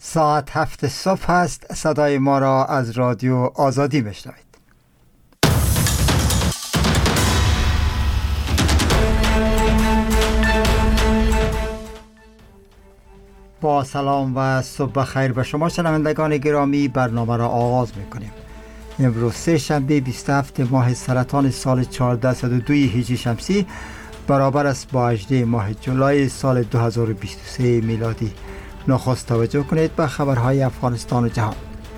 ساعت 7 صبح است. صدای ما را از رادیو آزادی میشنوید. با سلام و صبح خیر به شما شنوندگان گرامی، برنامه را آغاز میکنیم. امروز سه شنبه 27 ماه سرطان سال 1402 هجری شمسی برابر است با 18 ماه جولای سال 2023 میلادی. نخست توجه کنید به خبرهای افغانستان و جهان.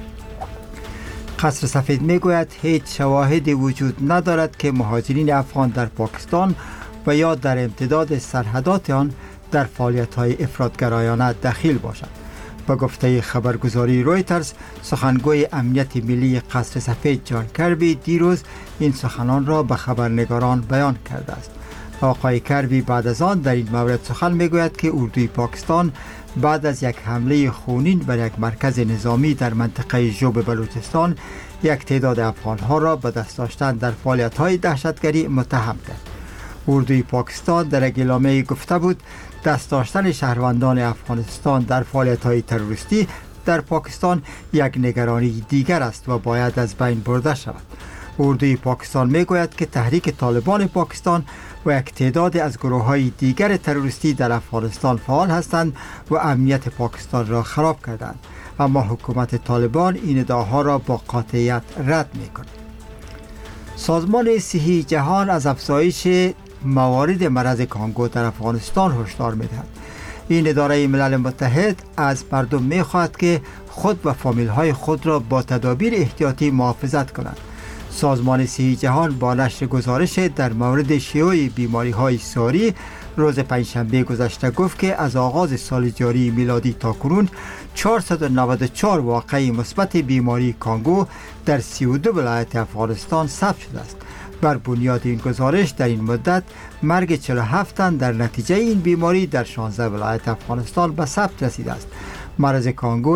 قصر سفید میگوید هیچ شواهدی وجود ندارد که مهاجرین افغان در پاکستان و یا در امتداد سرحدات آن در فعالیت‌های افراط‌گرایانه دخیل باشد. با گفته خبرگزاری رویترز، سخنگوی امنیت ملی قصر سفید جان کربی دیروز این سخنان را به خبرنگاران بیان کرده است. آقای کربی بعد از آن در این مورد سخن میگوید که اردوی پاکستان بعد از یک حمله خونین بر یک مرکز نظامی در منطقه جوب بلوچستان یک تعداد افغانها را به دست داشتن در فعالیت‌های دهشتگری متهم کرد. اردوی پاکستان در یک اعلامیه گفته بود دست داشتن شهروندان افغانستان در فعالیت‌های تروریستی در پاکستان یک نگرانی دیگر است و باید از بین برده شود. اردوی پاکستان میگوید که تحریک طالبان پاکستان و یک تعداد از گروه‌های دیگر تروریستی در افغانستان فعال هستند و امنیت پاکستان را خراب کردند، اما حکومت طالبان این ادعاها را با قاطعیت رد می‌کند. سازمان صحی جهان از افزایش موارد مرض کانگو در افغانستان هشدار می‌دهد. این اداره ملل متحد از مردم می‌خواهد که خود و فامیل‌های خود را با تدابیر احتیاطی محافظت کنند. سازمان صحی جهان با نشر گزارش در مورد شیوع بیماری‌های ساری روز پنجشنبه گذشته گفت که از آغاز سال جاری میلادی تا کنون 494 واقعه مثبت بیماری کانگو در 32 ولایت افغانستان ثبت شده است. بر بنیاد این گزارش در این مدت مرگ 47 تن در نتیجه این بیماری در 16 ولایت افغانستان به ثبت رسیده است. مرض کانگو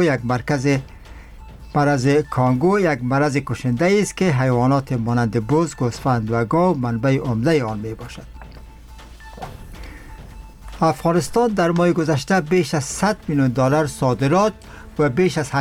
یک مرض کشنده است که حیوانات مانند بز، گوسفند و گاو منبع عمده آن می باشد. افغانستان در ماه گذشته بیش از 100 میلیون دلار صادرات و بیش از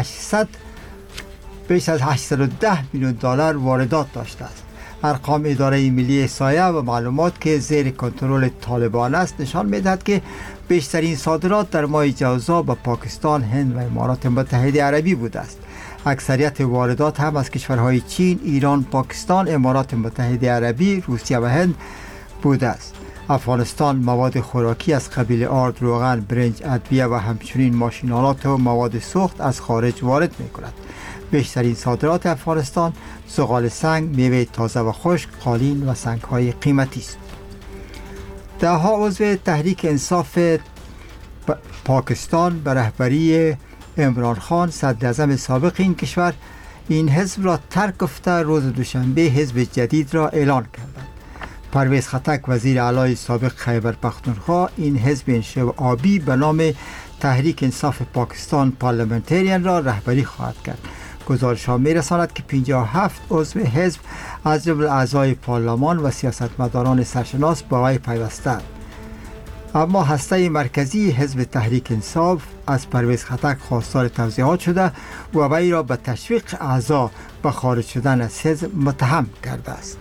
810 میلیون دلار واردات داشته است. ارقام اداره ملی احصایه و معلومات که زیر کنترل طالبان است نشان می‌دهد که بیشترین صادرات در ماه جوزا به پاکستان، هند و امارات متحده عربی بوده است. اکثریت واردات هم از کشورهای چین، ایران، پاکستان، امارات متحده عربی، روسیه و هند بوده است. افغانستان مواد خوراکی از قبیل آرد، روغن، برنج، ادویه و همچنین ماشین‌آلات و مواد سوخت از خارج وارد می‌کند. بیشترین صادرات افغانستان زغال سنگ، میوه تازه و خشک، قالین و سنگ‌های قیمتی است. ده‌ها عضو تحریک انصاف پاکستان به رهبری عمران خان صدر اعظم سابق این کشور این حزب را ترک گفته روز دوشنبه حزب جدید را اعلان کردند. پرویز خټک وزیر اعلی سابق خیبر پختونخوا این حزب انشعابی به نام تحریک انصاف پاکستان پارلمنتریان را رهبری خواهد کرد. گزارش ها می رساند که 57 عضو حزب از جمله اعضای پارلمان و سیاستمداران سرشناس با وی پیوستند. اما هسته مرکزی حزب تحریک انصاف از پرویز خټک خواستار توضیحات شده و وی را به تشویق اعضا به خارج شدن از حزب متهم کرده است.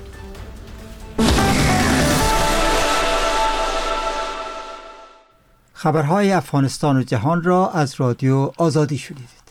خبرهای افغانستان و جهان را از رادیو آزادی شنیدید.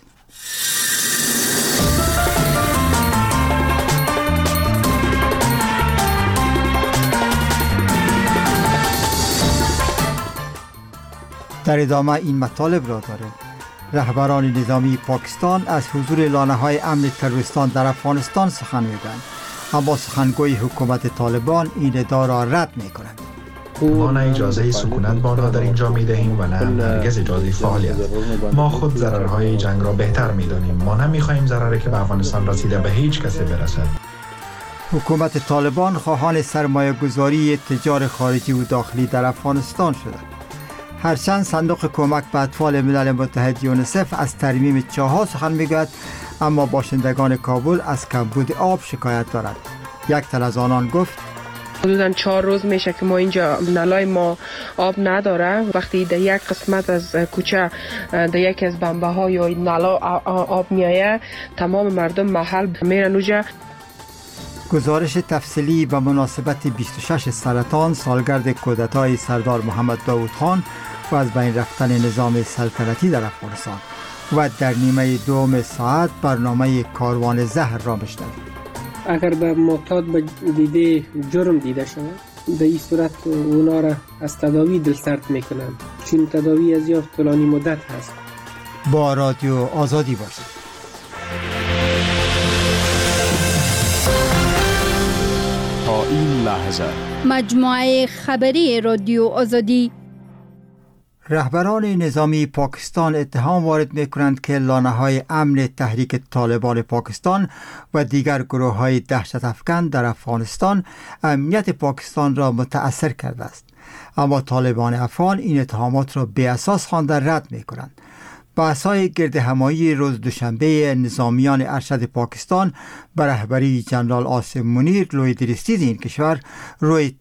در ادامه این مطالب را داریم. رهبران نظامی پاکستان از حضور لانه‌های امن تروریستان در افغانستان سخن می‌گویند، اما سخنگوی حکومت طالبان این ادعا را رد می‌کند. ما نه اجازه سکونت به آنها در اینجا می‌دهیم و نه هرگز اجازه فعالیت. ما خود ضررهای جنگ را بهتر می‌دانیم. ما نمی‌خواهیم ضرری که به افغانستان رسیده به هیچ کسی برسد. حکومت طالبان خواهان سرمایه‌گذاری تجار خارجی و داخلی در افغانستان شده. هرچند صندوق کمک به اطفال ملل متحد یونیسف از ترمیم چاه‌ها سخن می‌گوید، اما باشندگان کابل از کمبود آب شکایت دارند. یک تن از آنان گفت حدوداً 4 روز میشه که ما اینجا نلای ما آب نداره. وقتی در یک قسمت از کوچه در یکی از بمبه ها یا نلا آب میایه، تمام مردم محل میرن اونجا. گزارش تفصیلی به مناسبت 26 سرطان سالگرد کودتای سردار محمد داود خان و از بین رفتن نظام سلطنتی در افغانستان و در نیمه دوم ساعت برنامه کاروان زهر را بشنوید. اگر به معتاد به دیده جرم دیده شود، در این صورت اونا را از تداوی دلسرد میکنند، چون تداوی از یافت طولانی مدت هست. با رادیو آزادی باشید. تا این لحظه مجموعه خبری رادیو آزادی. رهبران نظامی پاکستان اتهام وارد می‌کنند که لانه‌های امن تحریک طالبان پاکستان و دیگر گروه‌های دهشت افکن در افغانستان امنیت پاکستان را متأثر کرده است. اما طالبان افغان این اتهامات را بی اساس خوانده رد می‌کنند. بحث‌های گردهمایی روز دوشنبه نظامیان ارشد پاکستان به رهبری جنرال عاصم منیر لوی درستید این کشور روی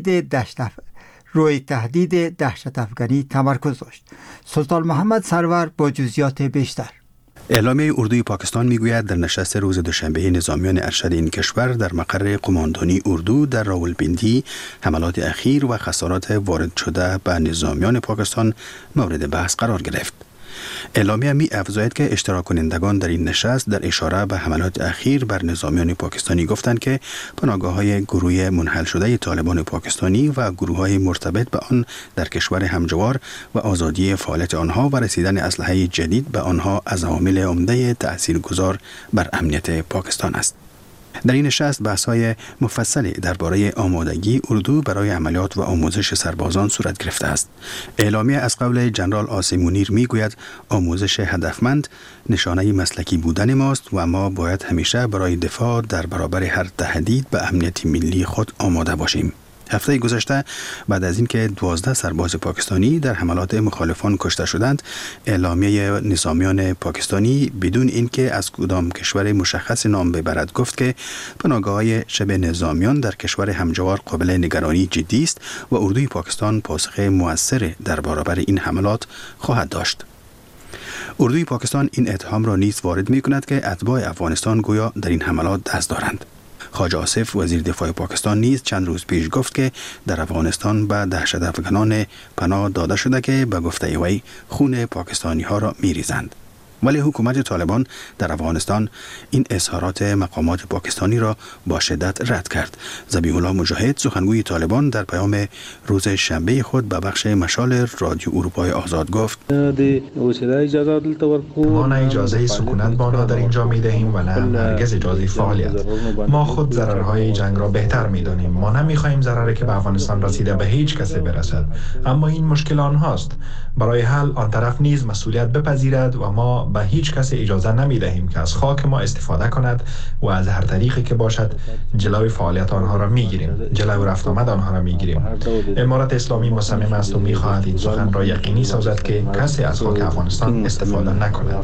تهدید دهشت افغانی تمرکز داشت. سلطان محمد سرور با جزئیات بیشتر. اعلامیه اردوی پاکستان میگوید در نشست روز دوشنبه نظامیان ارشد این کشور در مقر قماندانی اردو در راولپیندی حملات اخیر و خسارات وارد شده به نظامیان پاکستان مورد بحث قرار گرفت. اعلامیه می افزاید که اشتراک کنندگان در این نشست در اشاره به حملات اخیر بر نظامیان پاکستانی گفتند که پناهگاه‌های گروه منحل شده طالبان پاکستانی و گروه‌های مرتبط به آن در کشور همجوار و آزادی فعالیت آنها و رسیدن اسلحه جدید به آنها از عوامل عمده تأثیرگذار بر امنیت پاکستان است. در این نشست بحث‌های مفصلی درباره آمادگی اردو برای عملیات و آموزش سربازان صورت گرفته است. اعلامیه از قول جنرال عاصم منیر میگوید آموزش هدفمند نشانه مسلکی بودن ماست و ما باید همیشه برای دفاع در برابر هر تهدید به امنیت ملی خود آماده باشیم. هفته گذشته بعد از اینکه 12 سرباز پاکستانی در حملات مخالفان کشته شدند، اعلامیه نظامیان پاکستانی بدون اینکه از کدام کشور مشخص نام ببرد گفت که پناهگاه‌های شبه نظامیان در کشور همجوار قابل نگرانی جدی است و اردوی پاکستان پاسخ مؤثر در برابر این حملات خواهد داشت. اردوی پاکستان این اتهام را نیز وارد می‌کند که اتباع افغانستان گویا در این حملات دست دارند. خواجه آصف وزیر دفاع پاکستان نیز چند روز پیش گفت که در افغانستان به دهشت افغانان پناه داده شده که به گفته وی خون پاکستانی ها را می‌ریزند. ولی حکومت طالبان در افغانستان این اظهارات مقامات پاکستانی را با شدت رد کرد. ذبیح الله مجاهد سخنگوی طالبان در پیام روز شنبه خود به بخش مشال رادیو اروپای آزاد گفت ما نه اجازه سکونت با آنها در اینجا می دهیم و نه هرگز اجازه فعالیت. ما خود ضررهای جنگ را بهتر می دانیم. ما نمی خواهیم ضرری که به افغانستان رسیده به هیچ کسی برسد، اما این مشکل آنهاست. برای حل آن طرف نیز مسئولیت بپذیرد و ما به هیچ کس اجازه نمی دهیم که از خاک ما استفاده کند و از هر طریقی که باشد جلوی فعالیت آنها را می گیریم، جلوی رفت آمد آنها را می گیریم. امارت اسلامی مصمم است و می خواهد این سخن را یقینی سازد که کسی از خاک افغانستان استفاده نکند.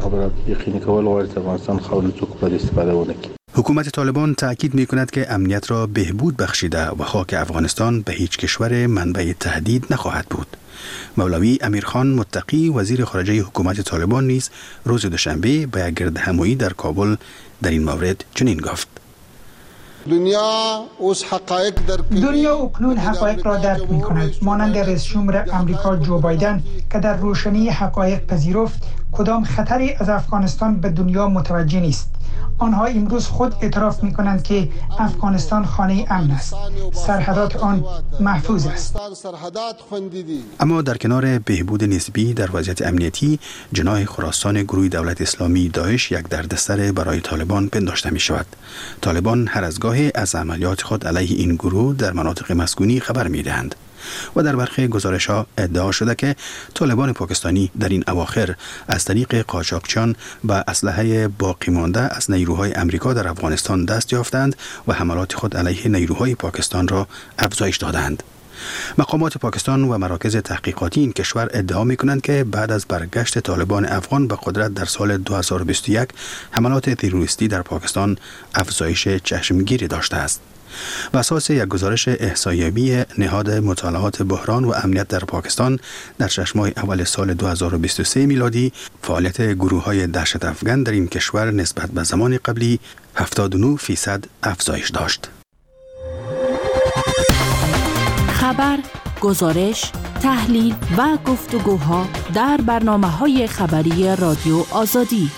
حکومت طالبان تأکید می کند که امنیت را بهبود بخشیده و خاک افغانستان به هیچ کشور منبع تهدید نخواهد بود. مولوی امیرخان متقی وزیر خارجه حکومت طالبان نیز روز دوشنبه به یک گردهمایی در کابل در این مورد چنین گفت: دنیا اکنون حقایق را درک می کند، مانند رئیس جمهور امریکا جو بایدن که در روشنی حقایق پذیرفت کدام خطری از افغانستان به دنیا متوجه نیست. آنها امروز خود اعتراف می کنند که افغانستان خانه امن است، سرحدات آن محفوظ است. اما در کنار بهبود نسبی در وضعیت امنیتی، جناح خراسان گروه دولت اسلامی داعش یک دردسر برای طالبان پنداشته می شود. طالبان هر از گاهی از عملیات خود علیه این گروه در مناطق مسکونی خبر می دهند و در برخی گزارش‌ها ادعا شده که طالبان پاکستانی در این اواخر از طریق قاچاقچیان به اسلحه باقی مانده از نیروهای امریکا در افغانستان دست یافتند و حملات خود علیه نیروهای پاکستان را افزایش دادند. مقامات پاکستان و مراکز تحقیقاتی این کشور ادعا می‌کنند که بعد از برگشت طالبان افغان به قدرت در سال 2021 حملات تروریستی در پاکستان افزایش چشمگیری داشته است. بر اساس یک گزارش احصاییابی نهاد مطالعات بحران و امنیت در پاکستان در 6 ماه اول سال 2023 میلادی فعالیت گروه‌های دهشت افغان در این کشور نسبت به زمان قبلی 79% افزایش داشت. خبر، گزارش، تحلیل و گفتگوها در برنامه‌های خبری رادیو آزادی.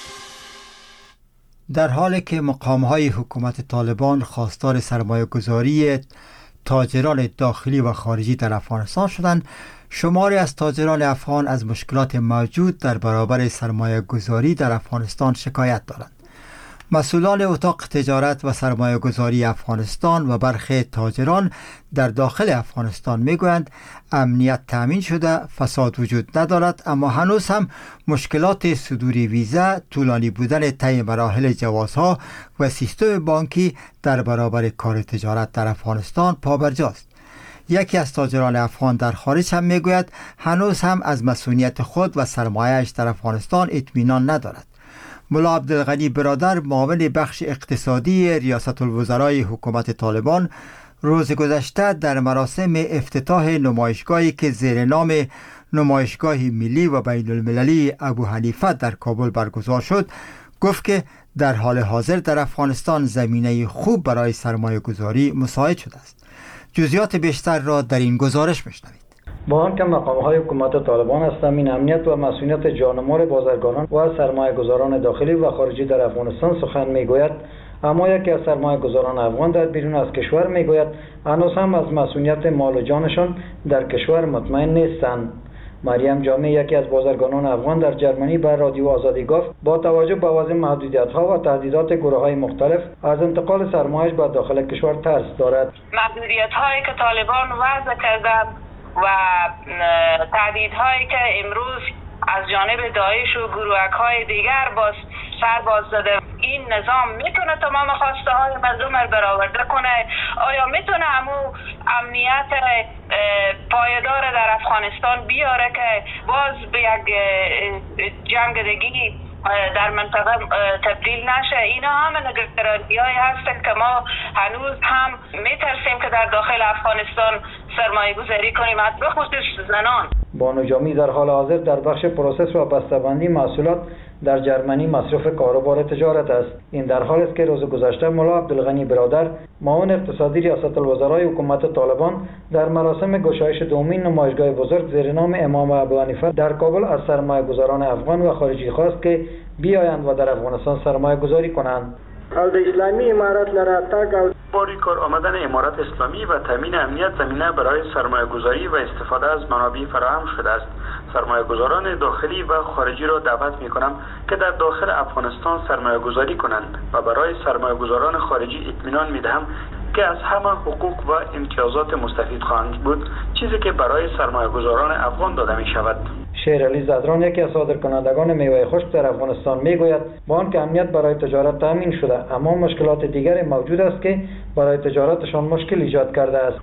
در حالی که مقام‌های حکومت طالبان خواستار سرمایه‌گذاری تاجران داخلی و خارجی در افغانستان شدند، شماری از تاجران افغان از مشکلات موجود در برابر سرمایه‌گذاری در افغانستان شکایت دارند. مسئولان اتاق تجارت و سرمایه‌گذاری افغانستان و برخی تاجران در داخل افغانستان میگویند امنیت تامین شده، فساد وجود ندارد، اما هنوز هم مشکلات صدور ویزا، طولانی بودن طی مراحل جوازها و سیستم بانکی در برابر کار تجارت در افغانستان پابرجاست. یکی از تاجران افغان در خارج هم میگوید هنوز هم از مسئولیت خود و سرمایه‌اش در افغانستان اطمینان ندارد. ملا عبدالغنی برادر، معاون بخش اقتصادی ریاست الوزرای حکومت طالبان، روز گذشته در مراسم افتتاح نمایشگاهی که زیر نام نمایشگاه ملی و بین المللی ابو حنیفه در کابل برگزار شد، گفت که در حال حاضر در افغانستان زمینه خوب برای سرمایه گذاری مساعد شده است. جزئیات بیشتر را در این گزارش میشنوید. با آنکه مقام‌های حکومت طالبان از تامین امنیت و مسئولیت جانمار بازرگانان و سرمایه‌گذاران داخلی و خارجی در افغانستان سخن می‌گوید، اما یکی از سرمایه‌گذاران افغان در بیرون از کشور می‌گوید هنوز هم از مسئولیت مال و جانشان در کشور مطمئن نیستند. مریم جامع، یکی از بازرگانان افغان در جرمنی، بر رادیو آزادی گفت با توجه به وضع محدودیت‌ها و تهدیدات گروه‌های مختلف از انتقال سرمایه‌اش به داخل کشور ترس دارد. محدودیت‌هایی که طالبان وضع کردند و تهدیدهایی که امروز از جانب داعش و گروهک‌های دیگر باز زده، این نظام میتونه تمام خواسته های مردم رو برآورده کنه؟ آیا میتونه همو امنیت پایدار در افغانستان بیاره که باز به یک جنگ دیگه در منطقه تبدیل نشه؟ اینا همه نگرانی‌هایی هستن که ما هنوز هم میترسیم که در داخل افغانستان سرمایه گذاری کنیم، به خصوص زنان. بانو جامی در حال حاضر در بخش پروسس و بسته‌بندی محصولات در جرمنی مصرف کاروبار تجارت است. این در حال است که روز گذشته ملا عبدالغنی برادر، معاون اقتصادی ریاست الوزرای حکومت طالبان، در مراسم گشایش دومین نمایشگاه بزرگ زیر نام امام ابو حنیفه در کابل از سرمایه‌گذاران افغان و خارجی خواست که بیایند و در افغانستان سرمایه گذاری کنند. از اسلامی امارات لراتاک باری کار آمدن امارات اسلامی و تامین امنیت زمینه برای سرمایه گذاری و استفاده از منابع فراهم شده است. سرمایه گذاران داخلی و خارجی را دعوت می کنم که در داخل افغانستان سرمایه گذاری کنند و برای سرمایه گذاران خارجی اطمینان می دهم که از همه حقوق و امتیازات مستفید خواهند بود، چیزی که برای سرمایه گذاران افغان داده می شود. شیرعلی زدران، یکی از صادرکنندگان میوه خشک در افغانستان، میگوید با آنکه امنیت برای تجارت تامین شده، اما مشکلات دیگری موجود است که برای تجارتشان مشکل ایجاد کرده است.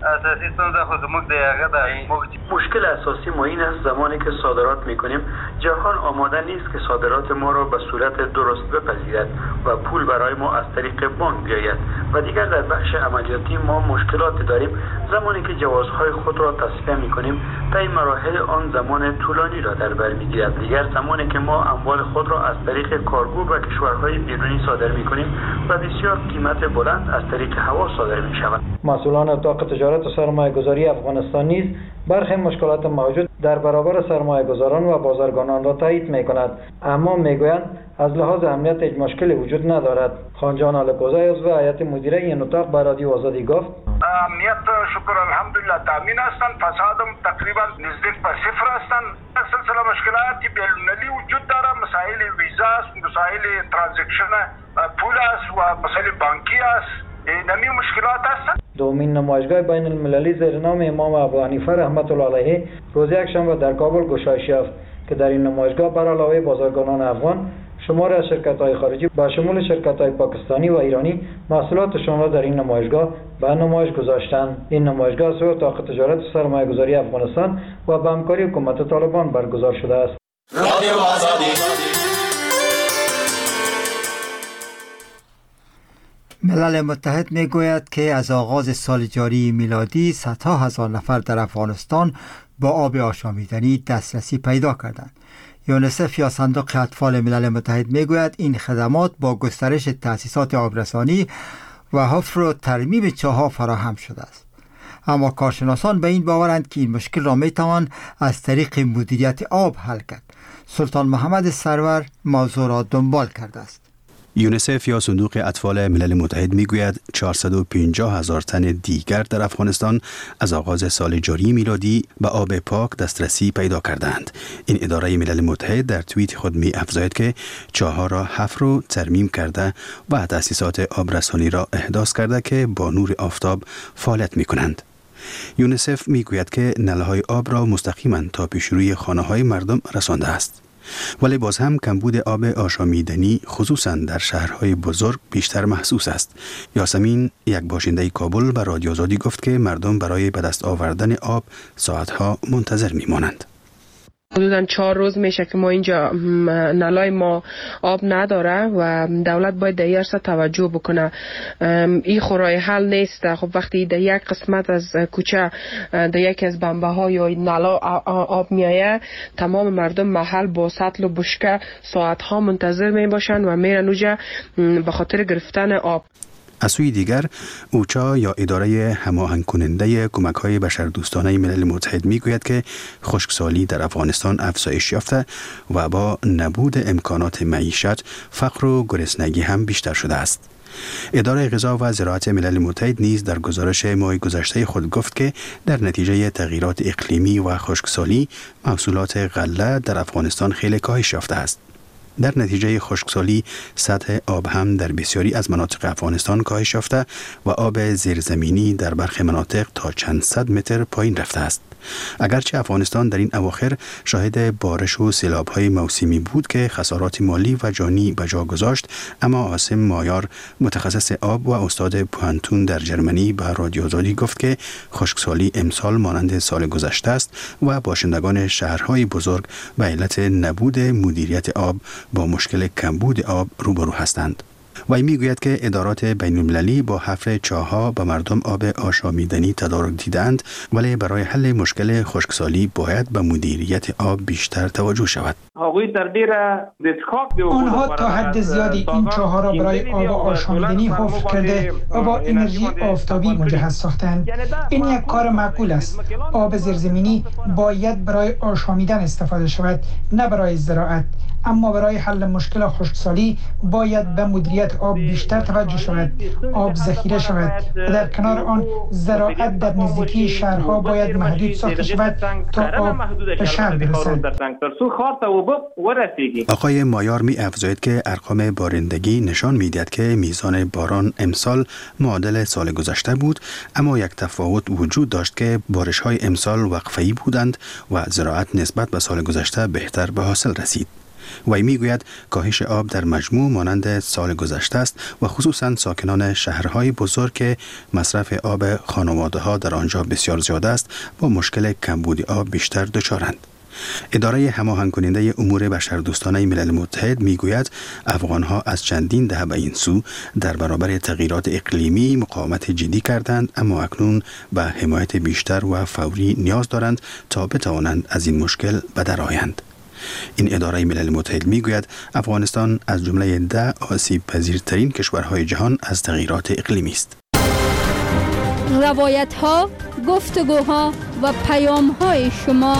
مشکل اساسی ما این است زمانی که صادرات میکنیم جهان آماده نیست که صادرات ما را به صورت درست بپذیرد و پول برای ما از طریق بانک بیاید و دیگر در بخش عملیاتی ما مشکلات داریم. زمانی که جوازهای خود را تصفیه میکنیم طی مراحل آن زمان طولانی را در بر میگیرد. دیگر زمانی که ما اموال خود را از طریق کارگو به کشورهای بیرونی صادر میکنیم و بسیار قیمت بلند از طریق هوا صادر میشود. مسئولان اتاق تجارت و سرمایه گذاری افغانستان نیز برخی مشکلات موجود در برابر سرمایه گذاران و بازرگانان را تایید میکنند، اما میگویند از لحاظ امنیت هیچ مشکلی وجود ندارد. خانجان الکوزی عضو هیئت مدیره این اتاق به رادیو آزادی گفت امنیت شکر الحمدلله تامین هستند، فسادم تقریبا نزدیک به صفر هستند. سلسله مشکلاتی بین‌المللی وجود دارد، مسائل ویزا است، مسائل ترانزکشن پول است و مسائل بانکی است. نمی مشکلات هستند. دومین نمایشگاه بین المللی زیر نام امام ابو حنیفه رحمت الله علیه روز یکشنبه در کابل گشایش یافت که در این نمایشگاه بر علاوه بازرگانان افغان، شماری از شرکت‌های خارجی با شمول شرکت‌های پاکستانی و ایرانی محصولاتشان را در این نمایشگاه به نمایش گذاشتند. این نمایشگاه سوی اتاق تجارت و سرمایه‌گذاری افغانستان و به همکاری حکومت طالبان برگزار شده است. رادیو آزادی. ملل متحد می گوید که از آغاز سال جاری میلادی صدها هزار نفر در افغانستان با آب آشامیدنی دسترسی پیدا کردند. یونیسف یا صندوق اطفال ملل متحد می گوید این خدمات با گسترش تأسیسات آبرسانی و حفر و ترمیم چاه‌ها فراهم شده است. اما کارشناسان به این باورند که این مشکل را می توان از طریق مدیریت آب حل کرد. سلطان محمد سرور موضوع را دنبال کرده است. یونیسف یا صندوق اطفال ملل متحد میگوید 450,000 تن دیگر در افغانستان از آغاز سال جاری میلادی به آب پاک دسترسی پیدا کردند. این اداره ملل متحد در توییت خود می افزاید که چاه‌ها را حفر و ترمیم کرده و تأسیسات آبرسانی را احداث کرده که با نور آفتاب فعالیت می کنند. یونیسف میگوید که نلهای آب را مستقیما تا پیشروی خانه‌های مردم رسانده است. ولی باز هم کمبود آب آشامیدنی خصوصا در شهرهای بزرگ بیشتر محسوس است. یاسمین، یک باشنده کابل، به رادیو آزادی گفت که مردم برای به دست آوردن آب ساعتها منتظر میمانند. حدوداً 4 روز میشه که ما اینجا نلای ما آب نداره و دولت باید در این توجه بکنه. این خورای حل نیست. خب وقتی در یک قسمت از کوچه در یکی از بمبه ها یا نلا آب میایه، تمام مردم محل با سطل و بشکه ساعت ها منتظر می باشن و میرن اونجا به خاطر گرفتن آب. از سوی دیگر، اوچا یا اداره هماهنگ کننده کمک‌های بشردوستانه ملل متحد میگوید که خشکسالی در افغانستان افزایش یافته و با نبود امکانات معیشت، فقر و گرسنگی هم بیشتر شده است. اداره غذا و زراعت ملل متحد نیز در گزارش ماه گذشته خود گفت که در نتیجه تغییرات اقلیمی و خشکسالی، محصولات غله در افغانستان خیلی کاهش یافته است. در نتیجه خشکسالی سطح آب هم در بسیاری از مناطق افغانستان کاهش یافته و آب زیرزمینی در برخی مناطق تا چند صد متر پایین رفته است. اگرچه افغانستان در این اواخر شاهد بارش و سیلاب‌های موسمی بود که خسارات مالی و جانی به جا گذاشت، اما عاصم مایار، متخصص آب و استاد پوهنتون در جرمنی، به رادیو آزادی گفت که خشکسالی امسال مانند سال گذشته است و باشندگان شهرهای بزرگ به علت نبود مدیریت آب با مشکل کمبود آب روبرو هستند. وی میگوید که ادارات بین المللی با حفر چاه‌ها به مردم آب آشامیدنی تدارک دیدند، ولی برای حل مشکل خشکسالی باید به مدیریت آب بیشتر توجه شود. آنها تا حد زیادی این چاه‌ها را برای آب آشامیدنی حفر کرده و با انرژی آفتابی مجهز ساختند. این یک کار معقول است. آب زیرزمینی باید برای آشامیدن استفاده شود، نه برای زراعت. اما برای حل مشکل خشکسالی باید به مدیریت آب بیشتر توجه شود، آب ذخیره شود و در کنار آن زراعت در نزدیکی شهرها باید محدود ساخته شود تا آب به شهر برسد. آقای مایار می افزاید که ارقام بارندگی نشان می‌دهد که میزان باران امسال معادل سال گذشته بود، اما یک تفاوت وجود داشت که بارش‌های امسال وقفه‌ای بودند و زراعت نسبت به سال گذشته بهتر به حاصل رسید. وی میگوید کاهش آب در مجموع مانند سال گذشته است و خصوصا ساکنان شهرهای بزرگ که مصرف آب خانواده‌ها در آنجا بسیار زیاد است با مشکل کمبود آب بیشتر دچارند. اداره هماهنگ کننده امور بشردوستانه ملل متحد میگوید افغانها از چندین دهه به این سو در برابر تغییرات اقلیمی مقاومت جدی کردند، اما اکنون به حمایت بیشتر و فوری نیاز دارند تا بتوانند از این مشکل به در آیند. این اداره ملل متحد میگوید افغانستان از جمله 10 آسیب پذیرترین کشورهای جهان از تغییرات اقلیمی است. روایت ها، گفتگوها و پیام های شما.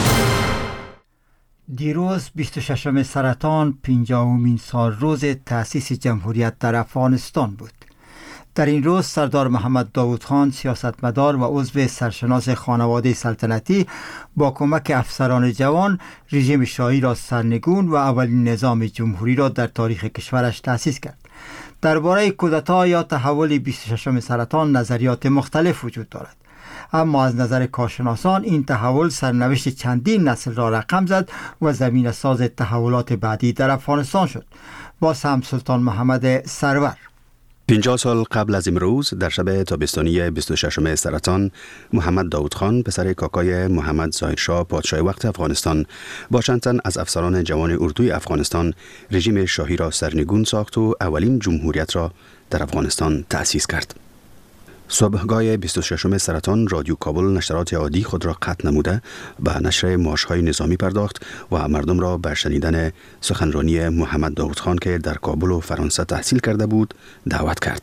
دیروز 26 سرطان 50مین سال روز تأسیس جمهوریت در افغانستان بود. در این روز سردار محمد داود خان، سیاستمدار و عضو سرشناس خانواده سلطنتی، با کمک افسران جوان رژیم شاهی را سرنگون و اولین نظام جمهوری را در تاریخ کشورش تأسیس کرد. درباره کودتا یا تحول 26 سرطان نظریات مختلف وجود دارد، اما از نظر کارشناسان این تحول سرنوشت چندین نسل را رقم زد و زمینه ساز تحولات بعدی در افغانستان شد. باز هم سلطان محمد سرور. 50 سال قبل از امروز در شب تابستانی 26 سرطان، محمد داود خان پسر کاکای محمد ظاهر شاه پادشاه وقت افغانستان با چند تن از افسران جوان اردوی افغانستان رژیم شاهی را سرنگون ساخت و اولین جمهوریت را در افغانستان تأسیس کرد. صبحگاه 26 سرطان رادیو کابل نشرات عادی خود را قطع نموده به نشر مارش‌های نظامی پرداخت و مردم را به شنیدن سخنرانی محمد داود خان که در کابل و فرانسه تحصیل کرده بود دعوت کرد.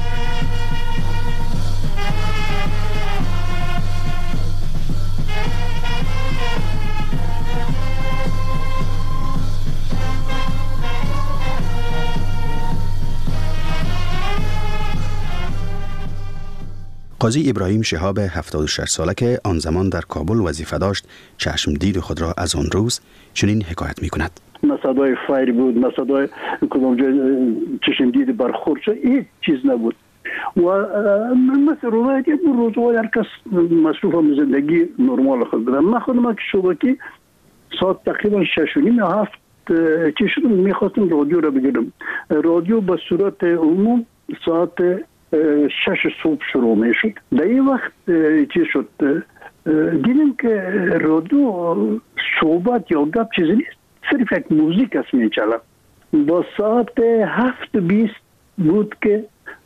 قاضی ابراهیم شهاب 76 ساله که آن زمان در کابل وظیفه داشت چشم دید خود را از آن روز چنین حکایت می کند. صدای فایر بود، صدای کدام جای چشم دید برخورد شد، هیچ چیز نبود. و مثل روایتی بود روزهای هر کس مصروف هم زندگی نرمال خود بدم. من خودم که شبکی ساعت تقریبا 6:30 چی شدم میخواستم رادیو را بگیرم. رادیو به صورت عموم ساعت 6 صبح شروع می شد. در این وقت چی شد؟ دیدیم که رادیو صحبت یا گپ چیزی نیست، صرف یک موزیک است می چلا. با ساعت 7:20 بود که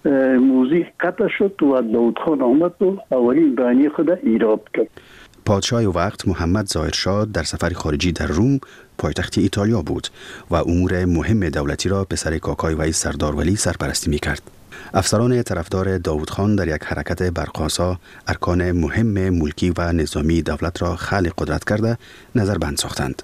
موزیک قطع شد و داود خان آمد و اولین بیانیه خود ایراد کرد. پادشاه وقت محمد ظاهر شاه در سفر خارجی در روم پایتخت ایتالیا بود و امور مهم دولتی را پسر کاکای وی سردار ولی سرپرستی می کرد. افسران طرفدار داود خان در یک حرکت برق‌آسا ارکان مهم ملکی و نظامی دولت را خلع قدرت کرده نظربند ساختند.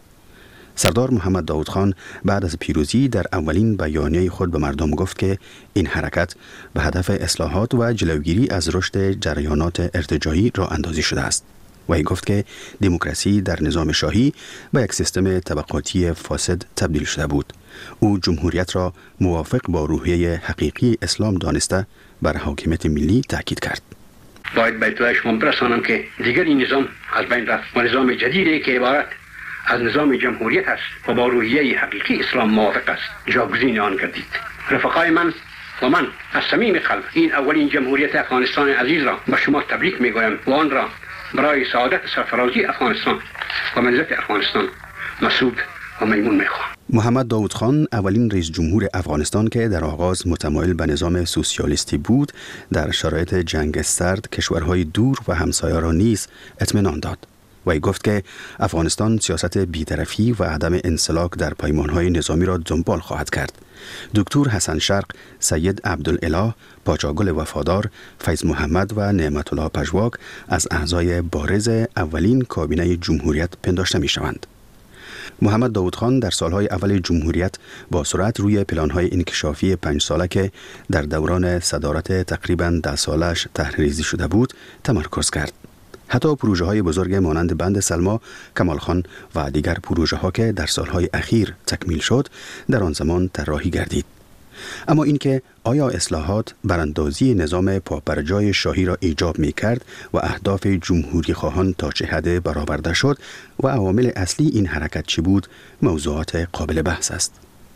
سردار محمد داود خان بعد از پیروزی در اولین بیانیه خود به مردم گفت که این حرکت به هدف اصلاحات و جلوگیری از رشد جریانات ارتجاعی راه اندازی شده است. و گفت که دموکراسی در نظام شاهی به یک سیستم طبقاتی فاسد تبدیل شده بود. او جمهوریت را موافق با روحیه حقیقی اسلام دانسته بر حاکمیت ملی تاکید کرد. باید به اطلاع شما برسانم که دیگر این نظام از بین رفت و نظام جدیدی که عبارت از نظام جمهوریت است و با روحیه حقیقی اسلام موافق است جاگزین آن گردید. رفقای من و من از صمیم قلب این اولین جمهوریت افغانستان عزیز را به شما تبریک میگویم و آن را برای سعادت سرفرازی افغانستان و منزلت افغانستان مسعود و میمون میخواهم. محمد داود خان اولین رئیس جمهور افغانستان که در آغاز متمایل به نظام سوسیالیستی بود، در شرایط جنگ سرد کشورهای دور و همسایه را نیز اطمینان داد. وی گفت که افغانستان سیاست بی‌طرفی و عدم انسلاک در پیمانهای نظامی را دنبال خواهد کرد. دکتر حسن شرق، سید عبدالاله، پاچاگل وفادار، فیض محمد و نعمت الله پژواک از اعضای بارز اولین کابینه جمهوریت پنداشته می شوند. محمد داود خان در سالهای اول جمهوریت با سرعت روی پلانهای انکشافی 5 ساله که در دوران صدارت تقریباً 10 سالش طرح‌ریزی شده بود تمرکز کرد. حتی پروژه های بزرگ مانند بند سلما، کمال خان و دیگر پروژه ها که در سالهای اخیر تکمیل شد در آن زمان طراحی گردید. اما اینکه آیا اصلاحات براندازی نظام پابرجای شاهی را ایجاب می کرد و اهداف جمهوری خواهان تا چه حد برآورده شد و عوامل اصلی این حرکت چی بود، موضوعات قابل بحث است.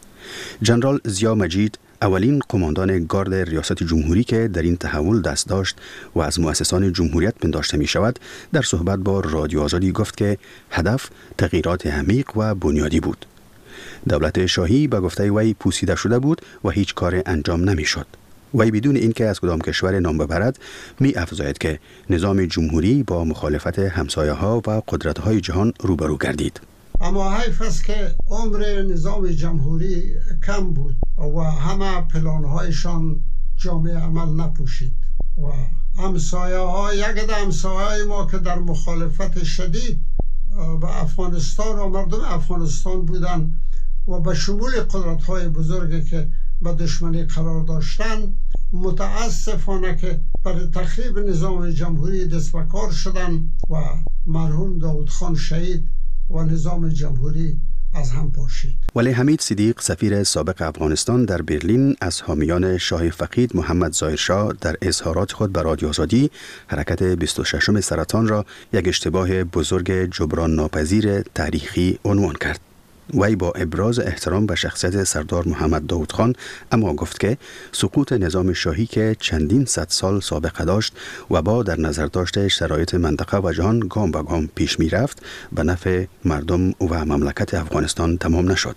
جنرال ضیا مجید، اولین قماندان گارد ریاست جمهوری که در این تحول دست داشت و از مؤسسان جمهوریت پنداشته می شود، در صحبت با رادیو آزادی گفت که هدف تغییرات عمیق و بنیادی بود. دولت شاهی به گفته وی پوسیده شده بود و هیچ کار انجام نمی شد. وی بدون اینکه از کدام کشور نام ببرد می افزاید که نظام جمهوری با مخالفت همسایه ها و قدرت های جهان روبرو گردید. اما حیف است که عمر نظام جمهوری کم بود و همه پلانهایشان جامعه عمل نپوشید و همسایه ها همسایه ما که در مخالفت شدید به افغانستان و مردم افغانستان بودن و به شمول قدرت های بزرگی که به دشمنی قرار داشتن، متاسفانه که برای تخریب نظام جمهوری دست به کار شدن و مرحوم داود خان شهید و نظام جمهوری از هم پاشید. ولی حمید صدیق، سفیر سابق افغانستان در برلین، از حامیان شاه فقید محمد ظاهر شاه در اظهارات خود به رادیو آزادی حرکت 26 سرطان را یک اشتباه بزرگ جبران ناپذیر تاریخی عنوان کرد. وی با ابراز احترام به شخصیت سردار محمد داود خان اما گفت که سقوط نظام شاهی که چندین صد سال سابقه داشت و با در نظر داشته شرایط منطقه و جهان گام به گام پیش می رفت به نفع مردم و مملکت افغانستان تمام نشد.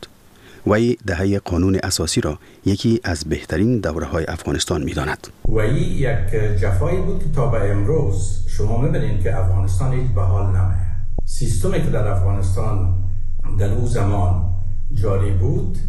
وی دهه قانون اساسی را یکی از بهترین دوره‌های افغانستان می‌داند. وی یک جفایی بود که تا به امروز شما می‌بینید که افغانستان هیچ به حال نمیه. سیستمی که در افغانستان در اون زمان جاری بود،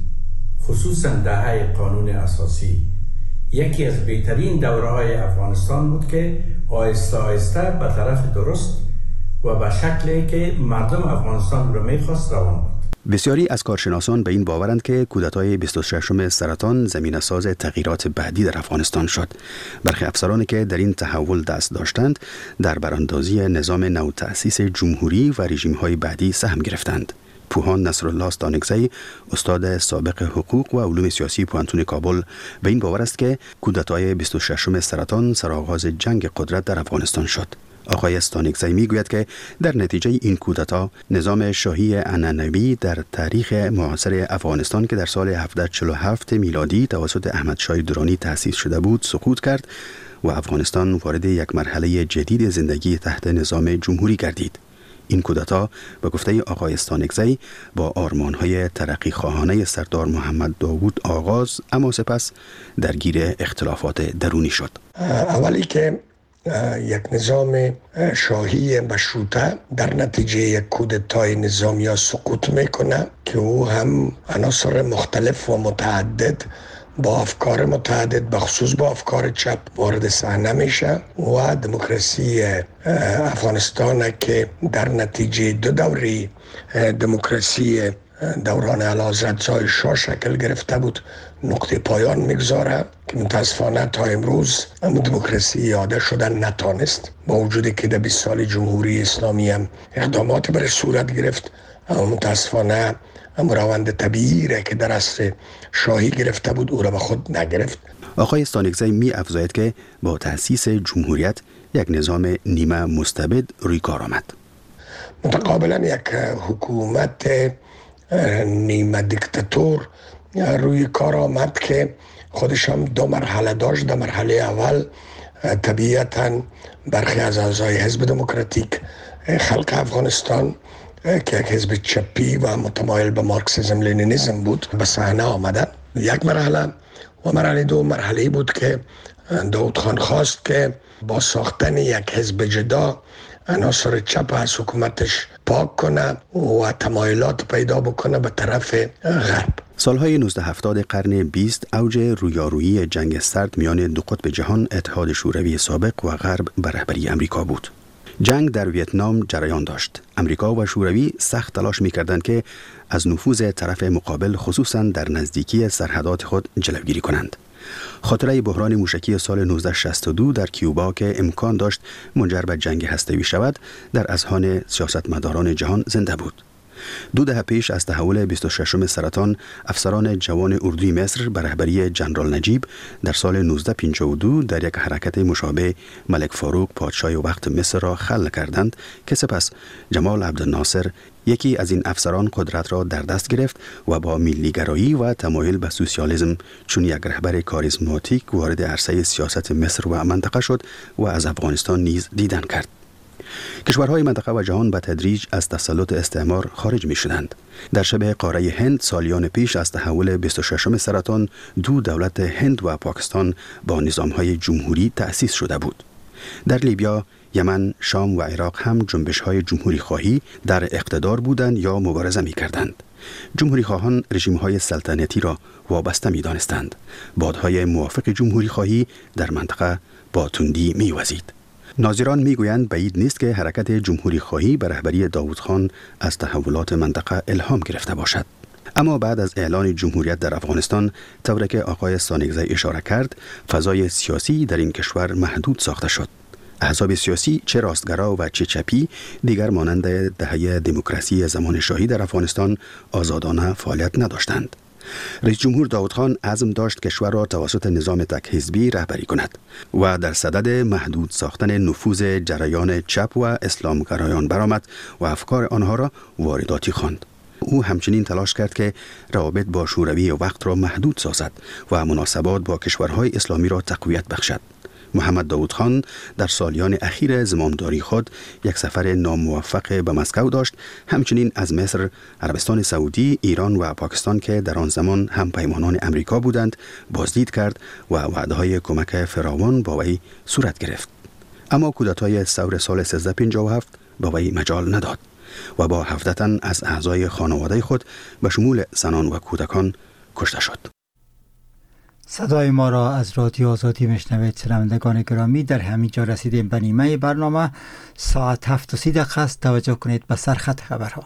خصوصا دهه قانون اساسی، یکی از بهترین دوره‌های افغانستان بود که آهسته آهسته به طرف درست و به شکلی که مردم افغانستان رو می‌خواست روان بود. بسیاری از کارشناسان به این باورند که کودتای 26 سرطان زمینه ساز تغییرات بعدی در افغانستان شد. برخی افسرانی که در این تحول دست داشتند در براندازی نظام نو تأسیس جمهوری و رژیم‌های بعدی سهم گرفتند. پوهان نصرالله استانکزی، استاد سابق حقوق و علوم سیاسی پوهنتون کابل، به این باور است که کودتای 26 سرطان سرآغاز جنگ قدرت در افغانستان شد. آقای استانکزی میگوید که در نتیجه این کودتا نظام شاهی عنعنوی در تاریخ معاصر افغانستان که در سال 1747 میلادی توسط احمد شاه درانی تأسیس شده بود سقوط کرد و افغانستان وارد یک مرحله جدید زندگی تحت نظام جمهوری گردید. این کودتا به گفته آقای استانکزی با آرمان‌های ترقی خواهانه سردار محمد داوود آغاز اما سپس درگیر اختلافات درونی شد. اولی که یک نظام شاهی مشروطه در نتیجه یک کودتای نظامی سقوط میکنه که او هم عناصر مختلف و متعدد با افکار متعدد بخصوص با افکار چپ وارد صحنه میشه و دموکراسی افغانستان که در نتیجه دو دوره دموکراسی دوران اعلیحضرت زای شاه شکل گرفته بود نقطه پایان میگذاره که متاسفانه تا امروز دموکراسی یاده شدن نتانست، با وجودی که در 20 سال جمهوری اسلامی هم اقدامات برای صورت گرفت اما متاسفانه روند طبیعی را که در عصر شاهی گرفته بود او را به خود نگرفت. آقای استانکزی می افزاید که با تأسیس جمهوریت یک نظام نیمه مستبد روی کار آمد. متقابلا یک حکومت نیمه دیکتاتور روی کار آمد که خودش هم دو مرحله داشت. در مرحله اول طبیعتاً برخی از اعضای حزب دموکراتیک خلق افغانستان که یک حزب چپی و متمایل به مارکسیسم لنینیسم بود به صحنه آمدن. یک مرحله و مرحله دو مرحله بود که داود خان خواست که با ساختن یک حزب جدا عناصر چپ از حکومتش پاک کنه و تمایلات پیدا بکنه به طرف غرب. سالهای 1970 قرن 20 اوج رویارویی جنگ سرد میان دو قطب جهان اتحاد شوروی سابق و غرب به رهبری امریکا بود. جنگ در ویتنام جریان داشت. امریکا و شوروی سخت تلاش می‌کردند که از نفوذ طرف مقابل خصوصاً در نزدیکی سرحدات خود جلوگیری کنند. خاطره بحران موشکی سال 1962 در کیوبا که امکان داشت منجر به جنگ هسته‌ای شود در اذهان سیاستمداران جهان زنده بود. 2 دهه پیش از تحول 26 سرطان افسران جوان اردوی مصر به رهبری جنرال نجیب در سال 1952 در یک حرکت مشابه ملک فاروق پادشاه وقت مصر را خلع کردند که سپس جمال عبدالناصر یکی از این افسران قدرت را در دست گرفت و با ملیگرایی و تمایل به سوسیالیسم چون یک رهبر کاریزماتیک وارد عرصه سیاست مصر و منطقه شد و از افغانستان نیز دیدن کرد. کشورهای منطقه و جهان به تدریج از تسلط استعمار خارج می شدند. در شبه قاره هند سالیان پیش از تحول 26 سرطان 2 دولت هند و پاکستان با نظامهای جمهوری تأسیس شده بود. در لیبیا، یمن، شام و عراق هم جنبش‌های جمهوری خواهی در اقتدار بودند یا مبارزه می کردند. جمهوری خواهان رژیم‌های سلطنتی را وابسته می دانستند. بادهای موافق جمهوری خواهی در منطقه با تندی می وزید. ناظران میگویند بعید نیست که حرکت جمهوری خواهی به رهبری داود خان از تحولات منطقه الهام گرفته باشد. اما بعد از اعلان جمهوریت در افغانستان، طوری که آقای استانکزی اشاره کرد، فضای سیاسی در این کشور محدود ساخته شد. احزاب سیاسی چه راستگرا و چه چپی دیگر مانند دهه دموکراسی زمان شاهی در افغانستان آزادانه فعالیت نداشتند. رئیس جمهور داود خان عزم داشت کشور را توسط نظام تک حزبی رهبری کند و در صدد محدود ساختن نفوذ جریان چپ و اسلامگرایان برآمد و افکار آنها را وارداتی خواند. او همچنین تلاش کرد که روابط با شوروی وقت را محدود سازد و مناسبات با کشورهای اسلامی را تقویت بخشد. محمد داود خان در سالیان اخیر زمامداری خود یک سفر ناموفق به مسکو داشت. همچنین از مصر، عربستان سعودی، ایران و پاکستان که در آن زمان هم پیمانان امریکا بودند بازدید کرد و وعده‌های کمک فراوان با وی صورت گرفت. اما کودتای ثور سال 1357 با وی مجال نداد و با 17 تن از اعضای خانواده خود به شمول زنان و کودکان کشته شد. صدای ما را از رادیو آزادی میشنوید. شنوندگان گرامی، در همین جا رسیدیم به نیمه برنامه. ساعت 7:30 است. توجه کنید به سرخط خبرها.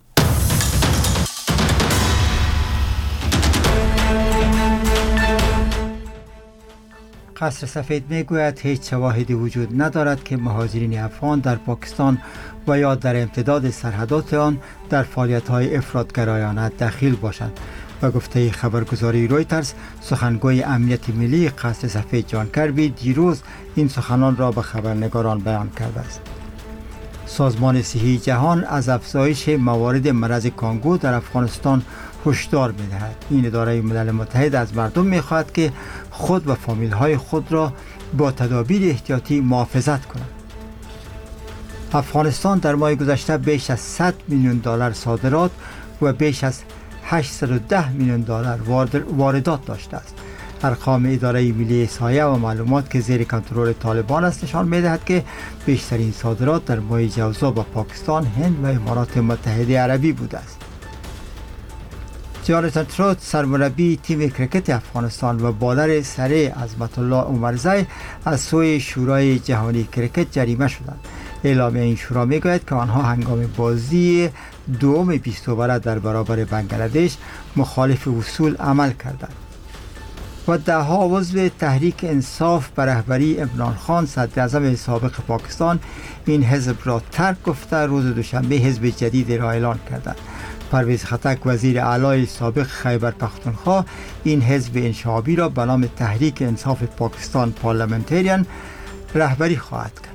قصر سفید میگوید هیچ شواهدی وجود ندارد که مهاجرین افغان در پاکستان و یا در امتداد سرحدات آن در فعالیت‌های افراط‌گرایانه دخیل باشند. و گفته خبرگزاری رویترز، سخنگوی امنیت ملی قصر سفید جان کربی دیروز این سخنان را به خبرنگاران بیان کرده است. سازمان صحی جهان از افزایش موارد مرض کانگو در افغانستان هشدار می‌دهد. این اداره ملل متحد از مردم می‌خواهد که خود و فامیل‌های خود را با تدابیر احتیاطی محافظت کنند. افغانستان در ماه گذشته بیش از 100 میلیون دلار صادرات و بیش از 810 میلیون دلار واردات داشته است. ارقام اداره ملی احصایه و معلومات که زیر کنترل طالبان است نشان می‌دهد که بیشترین صادرات در ماه جوزا با پاکستان، هند و امارات متحده عربی بوده است. جاناتان تروت، سرمربی تیم کرکت افغانستان و بالر سره عظمت الله عمرزی از سوی شورای جهانی کرکت جریمه شدند. اعلامیه این شورا میگوید که آنها هنگام بازی دوم 20 اوور در برابر بنگلادش مخالف اصول عمل کردند. و دهها عضو تحریک انصاف به رهبری عمران خان صدر اعظم سابق پاکستان این حزب را ترک گفته روز دوشنبه حزب جدید را اعلان کردند. پرویز خطک، وزیر اعلی سابق خیبر پختونخوا، این حزب انشعابی را به نام تحریک انصاف پاکستان پارلمنتریان رهبری خواهد کرد.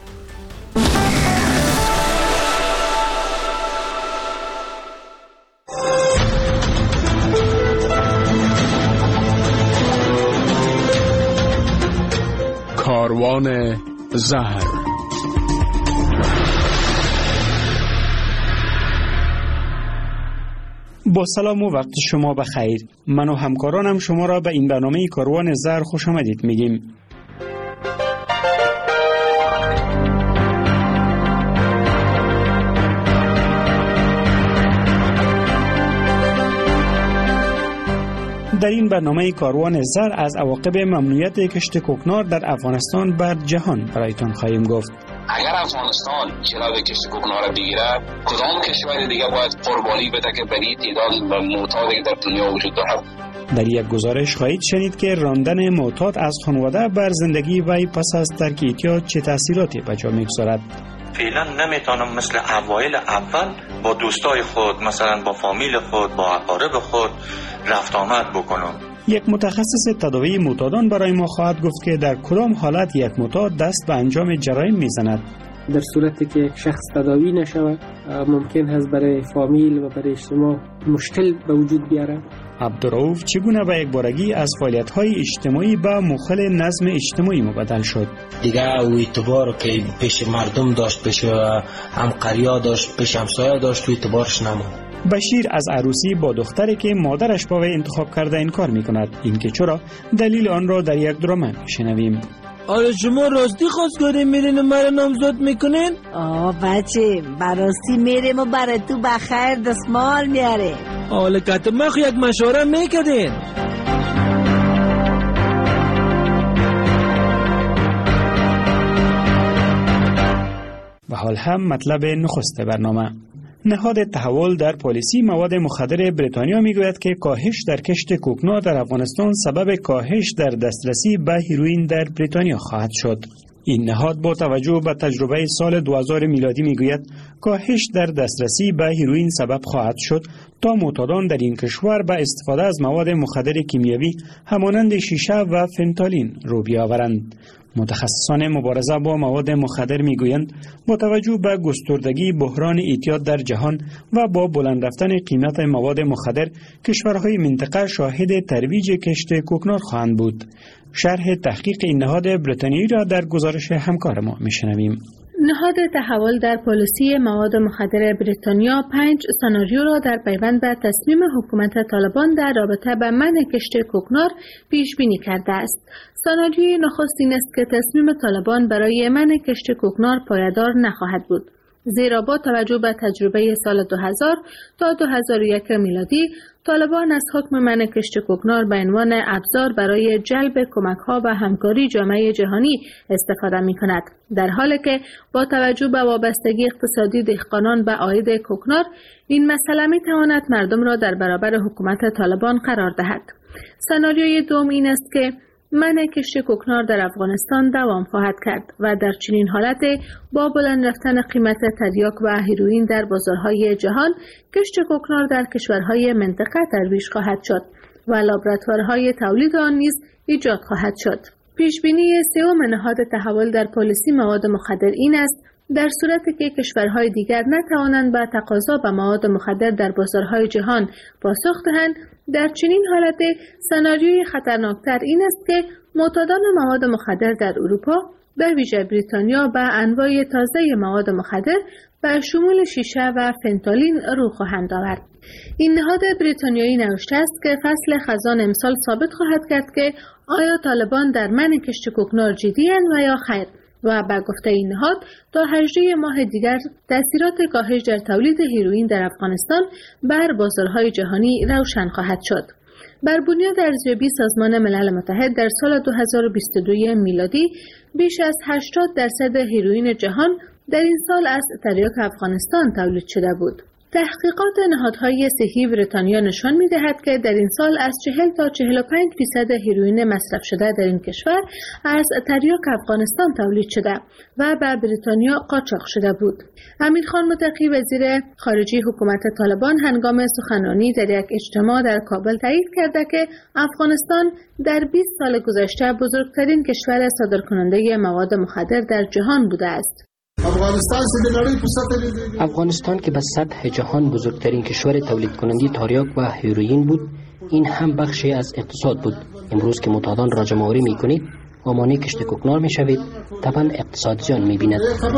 کاروان زهر. با سلام و وقت شما بخیر. من و همکارانم شما را به این برنامه کاروان زهر خوش آمدید میگیم. در این برنامه کاروان زر از عواقب ممنوعیت کشت کوکنار در افغانستان بر جهان برایتان خواهیم گفت. اگر افغانستان جلوی کشت کوکنار را بگیرد، کدام کشور دیگر باید قربانی بده که به این تعداد و معتادی در دنیا وجود دارد؟ در یک گزارش خواهید شنید که راندن معتاد از خانواده بر زندگی وی پس از ترک اعتیاد چه تاثیراتی به جا میگذارد. فعلا نمیتونم مثل اوایل اول با دوستای خود، مثلا با فامیل خود، با اقارب خود رفت آمد بکنم. یک متخصص تداوی معتادان برای ما خواهد گفت که در کدام حالت یک معتاد دست به انجام جرایم میزند. در صورتی که یک شخص تداوی نشود ممکن است برای فامیل و برای اجتماع مشکل به وجود بیاره. عبدالرؤوف چگونه به یک بارگی از فعالیت‌های اجتماعی به مخل نظم اجتماعی مبدل شد؟ دیگه او اعتبار که پیش مردم داشت، پیش همقریا داشت، پیش همسایه داشت، اعتبارش نموند. بشیر از عروسی با دختری که مادرش با وی انتخاب کرده انکار می‌کند. این که چرا؟ دلیل آن را در یک درامه می‌شنویم. آره شما راستی خواستگاری میرین و مرا نامزد میکنین؟ بچه براستی میریم و برای تو بخیر دستمال میاره. حالا کتمخ یک مشوره میکدین؟ و حال هم مطلب نخست برنامه. نهاد تحول در پالیسی مواد مخدر بریتانیا میگوید که کاهش در کشت کوکنار در افغانستان سبب کاهش در دسترسی به هیروئین در بریتانیا خواهد شد. این نهاد با توجه به تجربه سال 2000 میلادی میگوید کاهش در دسترسی به هیروئین سبب خواهد شد تا معتادان در این کشور به استفاده از مواد مخدر کیمیایی همانند شیشه و فنتالین رو بیاورند. متخصصان مبارزه با مواد مخدر میگویند با توجه به گستردگی بحران اعتیاد در جهان و با بلند رفتن قیمت مواد مخدر، کشورهای منطقه شاهد ترویج کشت کوکنار خواهند بود. شرح تحقیق این نهاد بریتانیایی را در گزارش همکار ما میشنویم. نهاد تحول در پالیسی مواد مخدر بریتانیا 5 سناریو را در پیوند به تصمیم حکومت طالبان در رابطه با منع کشت کوکنار پیش بینی کرده است. سناریوی نخست این است که تصمیم طالبان برای منع کشت کوکنار پایدار نخواهد بود، زیرا با توجه به تجربه سال 2000 تا 2001 میلادی، طالبان از حکم منع کشت کوکنار به عنوان ابزار برای جلب کمک‌ها و همکاری جامعه جهانی استفاده می‌کند، در حالی که با توجه به وابستگی اقتصادی دهقانان به عاید کوکنار، این مسئله می‌تواند مردم را در برابر حکومت طالبان قرار دهد. سناریوی دوم این است که منع کشت کوکنار در افغانستان دوام خواهد کرد و در چنین حالت با بلند رفتن قیمت تریاک و هیروئین در بازارهای جهان، کشت کوکنار در کشورهای منطقه ترویج خواهد شد و لابراتوارهای تولید آن نیز ایجاد خواهد شد. پیش بینی سوم نهاد تحول در پالیسی مواد مخدر این است در صورتی که کشورهای دیگر نتوانند به تقاضا به مواد مخدر در بازارهای جهان پاسخ دهند، در چنین حالت سناریوی خطرناکتر این است که معتادان مواد مخدر در اروپا، به ویژه بریتانیا، به انواع تازه مواد مخدر به شمول شیشه و فنتالین رو خواهند آورد. این نهاد بریتانیایی نوشته است که فصل خزان امسال ثابت خواهد کرد که آیا طالبان در منع کشت کوکنار جدی‌اند و یا خیر، و به گفته این نهاد تا 18 ماه دیگر تأثیرات کاهش در تولید هیروئین در افغانستان بر بازارهای جهانی روشن خواهد شد. بر بنیاد ارزیابی سازمان ملل متحد در سال 2022 میلادی بیش از 80% هیروئین جهان در این سال از تریاک افغانستان تولید شده بود. تحقیقات نهادهای صحی بریتانیا نشان می‌دهد که در این سال از 40 تا 45% هیروئین مصرف شده در این کشور از تریاک افغانستان تولید شده و به بریتانیا قاچاق شده بود. امیرخان متقی وزیر خارجه حکومت طالبان هنگام سخنرانی در یک اجتماع در کابل تایید کرده که افغانستان در 20 سال گذشته بزرگترین کشور صادرکننده مواد مخدر در جهان بوده است. افغانستان که به سطح جهان بزرگترین کشور تولید کننده تریاک و هیروئین بود، این هم بخشی از اقتصاد بود. امروز که معتادان را جمع‌آوری می‌کنید و مانع کشت کوکنار می‌شوید، طبعاً اقتصاد زیان می‌بیند.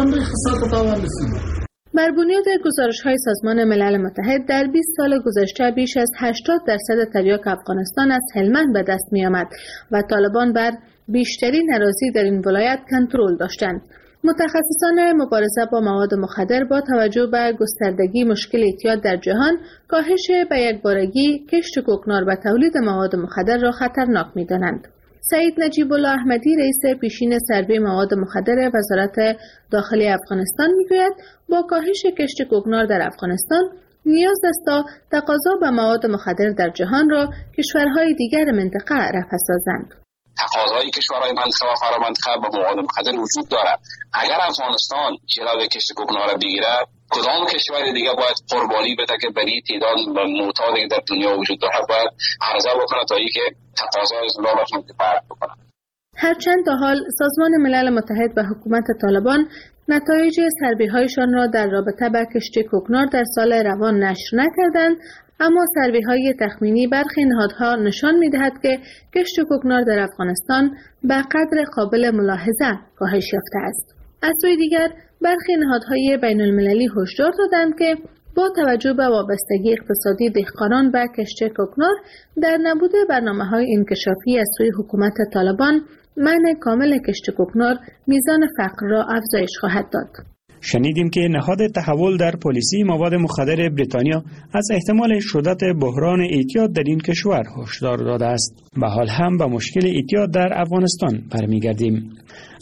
بر بنیاد گزارش‌های سازمان ملل متحد در 20 سال گذشته بیش از 80% تریاک افغانستان از هلمند به دست می‌آمد و طالبان بر بیشترین اراضی در این ولایت کنترل داشتند. متخصصان مبارزه با مواد مخدر با توجه به گستردگی مشکل اعتیاد در جهان، کاهش به یکبارگی کشت کوکنار و تولید مواد مخدر را خطرناک می‌دانند. سعید نجیب الله احمدی، رئیس پیشین سروی مواد مخدر وزارت داخلی افغانستان میگوید با کاهش کشت کوکنار در افغانستان نیاز است تا تقاضا به مواد مخدر در جهان را کشورهای دیگر منطقه رفع سازند. تقاضای کشورهای منطقه و فرامنطقه به مواد مخدر وجود دارد. اگر افغانستان جلوی کشت کوکنار را بگیرد، کدام کشور دیگه باید قربانی بده که برای تعداد معتادی در دنیا وجود دارد باید عرضه بکنه تا اینکه تقاضای زلالشون کفایت بکنه. هرچند تا حال سازمان ملل متحد و حکومت طالبان نتایج سروی‌هایشان را در رابطه با کشت کوکنار در سال روان نشر نکردند، اما سروی‌های تخمینی برخی نهادها نشان می‌دهد که کشت کوکنار در افغانستان به قدر قابل ملاحظه کاهش یافته است. از سوی دیگر برخی نهادهای بین‌المللی هشدار دادند که با توجه به وابستگی اقتصادی دهقانان به کشت کوکنار، در نبود برنامه‌های انکشافی از سوی حکومت طالبان، منع کامل کشت کوکنار میزان فقر را افزایش خواهد داد. شنیدیم که نهاد تحول در پالیسی مواد مخدر بریتانیا از احتمال شدت بحران اعتیاد در این کشور هشدار داده است. به حال هم به مشکل اعتیاد در افغانستان برمیگردیم.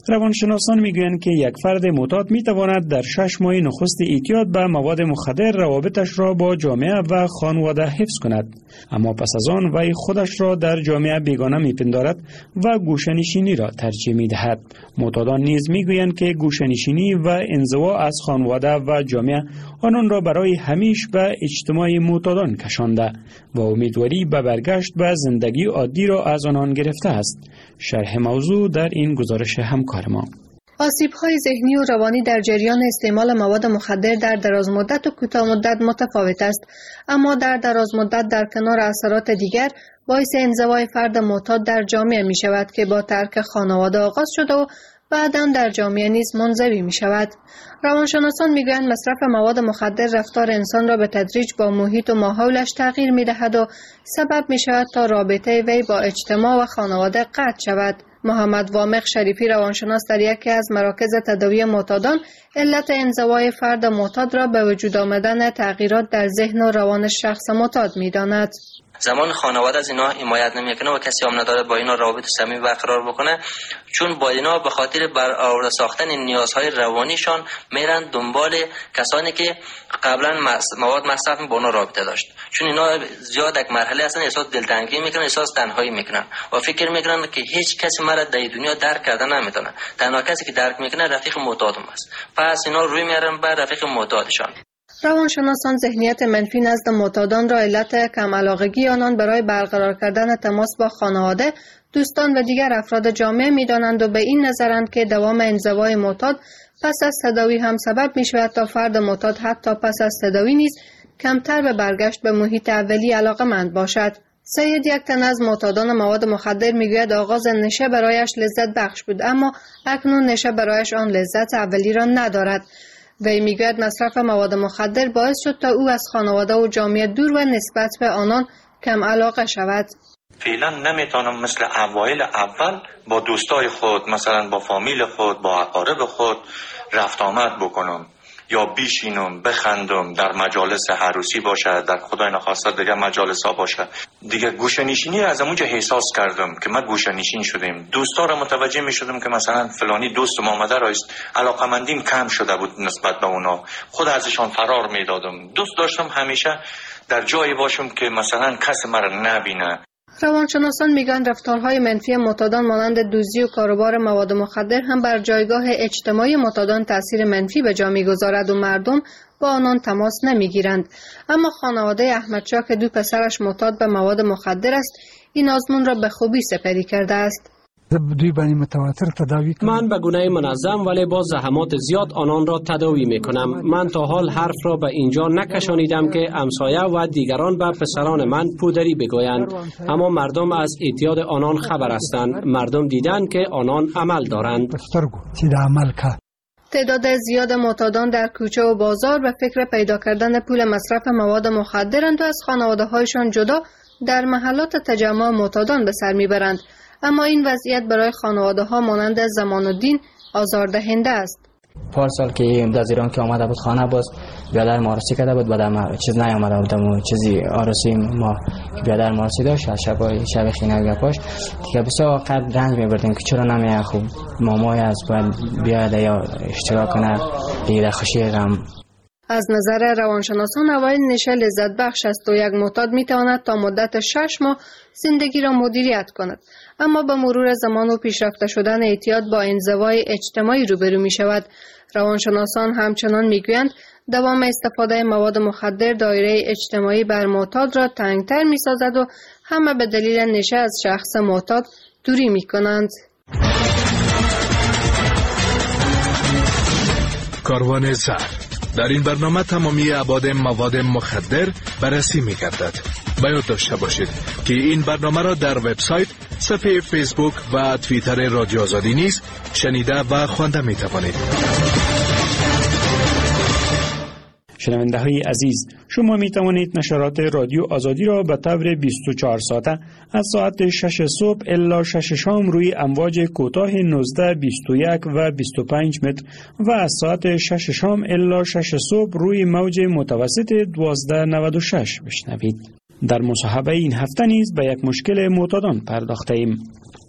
روانشناسان میگویند که یک فرد معتاد میتواند در 6 ماه نخست اعتیاد به مواد مخدر روابطش را با جامعه و خانواده حفظ کند، اما پس از آن وی خودش را در جامعه بیگانه میپندارد و گوشه‌نشینی را ترجیح میدهد. معتادان نیز میگویند که گوشه‌نشینی و انزوا از خانواده و جامعه آنان را برای همیشه به اجتماع معتادان کشانده و امیدواری به برگشت به زندگی عادی را از آنان گرفته است. شرح موضوع در این گزارش همکار ما. آسیب‌های ذهنی و روانی در جریان استعمال مواد مخدر در دراز مدت و کوتاه مدت متفاوت است، اما در دراز مدت در کنار اثرات دیگر باعث انزوای فرد معتاد در جامعه می شود که با ترک خانواده آغاز شده و بعداً در جامعه نیز منزوی می شود. روانشناسان می گویند مصرف مواد مخدر رفتار انسان را به تدریج با محیط و ماحولش تغییر می دهد و سبب می شود تا رابطه وی با اجتماع و خانواده قطع شود. محمد وامق شریفی روانشناس در یکی از مراکز تداوی معتادان علت انزوای فرد معتاد را به وجود آمدن تغییرات در ذهن و روان شخص معتاد می داند. زمان خانواده از اینا حمایت نمیکنه و کسی هم نداره با اینا روابط صمیمی برقرار بکنه، چون با اینا به خاطر برآورده ساختن نیازهای روانیشان میرن دنبال کسانی که قبلا مواد مصرف با اونا رابطه داشت، چون اینا زیاد یک مرحله هستن احساس دلتنگی میکنن، احساس تنهایی میکنن و فکر میکنن که هیچ کسی مرا در دنیا درک کرده نمیتونه، تنها کسی که درک میکنه رفیق معتادم است، پس اینا روی میارن بر رفیق معتادشان. روانشناسان ذهنیت منفی نزد معتادان را علت کم علاقگی آنان برای برقرار کردن تماس با خانواده، دوستان و دیگر افراد جامعه می‌دانند و به این نظرند که دوام انزوای معتاد پس از تداوی هم سبب می‌شود تا فرد معتاد حتی پس از تداوی نیز کمتر به برگشت به محیط اولی علاقه‌مند باشد. سید یک تن از معتادان مواد مخدر میگوید آغاز نشه برایش لذت بخش بود، اما اکنون نشه برایش آن لذت اولی را ندارد. وی میگوید مصرف مواد مخدر باعث شد تا او از خانواده و جامعه دور و نسبت به آنان کم علاقه شود. فعلا نمیتونم مثل اوایل اول با دوستای خود، مثلا با فامیل خود، با اقارب خود رفت آمد بکنم یا بیشینم بخندم، در مجالس عروسی باشه، در خدای نخواسته دیگه مجالس ها باشه. دیگه گوشه‌نشینی از اونجا احساس کردم که من گوشه‌نشین شدم. دوستا رو متوجه می شدم که مثلا فلانی دوستم آمده راست، علاقمندیم کم شده بود نسبت به اونا، خود ازشان فرار می دادم. دوست داشتم همیشه در جایی باشم که مثلا کس مرا نبینه. روانشناسان میگن رفتارهای منفی معتادان مانند دزدی و کاروبار مواد مخدر هم بر جایگاه اجتماعی معتادان تاثیر منفی به جا میگذارد و مردم با آنان تماس نمیگیرند. اما خانواده احمدشاه که 2 پسرش معتاد به مواد مخدر است، این آزمون را به خوبی سپری کرده است. من به گونه منظم ولی با زحمات زیاد آنان را تداوی می کنم. من تا حال حرف را به اینجا نکشانیدم که همسایه و دیگران به پسران من پودری بگویند، اما مردم از اعتیاد آنان خبر هستند. مردم دیدند که آنان عمل دارند. تعداد زیاد معتادان در کوچه و بازار به فکر پیدا کردن پول مصرف مواد مخدرند و از خانواده هایشان جدا در محلات تجمع معتادان به سر میبرند. اما این وضعیت برای خانواده ها مانند زمان الدین آزاردهنده است. پارسال که از ایران که آمده بود خانه باز بیادر مارسی کرده بود، بعد چیز نیامده بودم و چیزی آرسی ما بیادر مارسی داشت از شب خینه گپاش دیگه بسیار قد رنج میبردیم که چرا نمیه خوب مامای از باید بیاده یا اشتراک کنه دیگه خوشی غم. از نظر روانشناسان اوایل نشه لذت بخش است و یک معتاد میتواند تا مدت 6 ماه زندگی را مدیریت کند، اما با مرور زمان و پیشرفته شدن اعتیاد با انزوای اجتماعی روبرو می شود. روانشناسان همچنان میگویند دوام استفاده مواد مخدر دایره اجتماعی بر معتاد را تنگتر می سازد و همه به دلیل نشه از شخص معتاد دوری می کنند. کاروان زر. در این برنامه تمامی ابعاد مواد مخدر بررسی می گردد. باید داشته باشید که این برنامه را در وبسایت، صفحه فیسبوک و توییتر رادیو آزادی نیز شنیده و خوانده می توانید. شنونده های عزیز، شما می توانید نشرات رادیو آزادی را به طور 24 ساعته از ساعت 6 صبح الی 6 شام روی امواج کوتاه 19، 21 و 25 متر و از ساعت 6 شام الی 6 صبح روی موج متوسط 1296 بشنوید. در مصاحبه این هفته نیز به یک مشکل معتادان پرداخته ایم.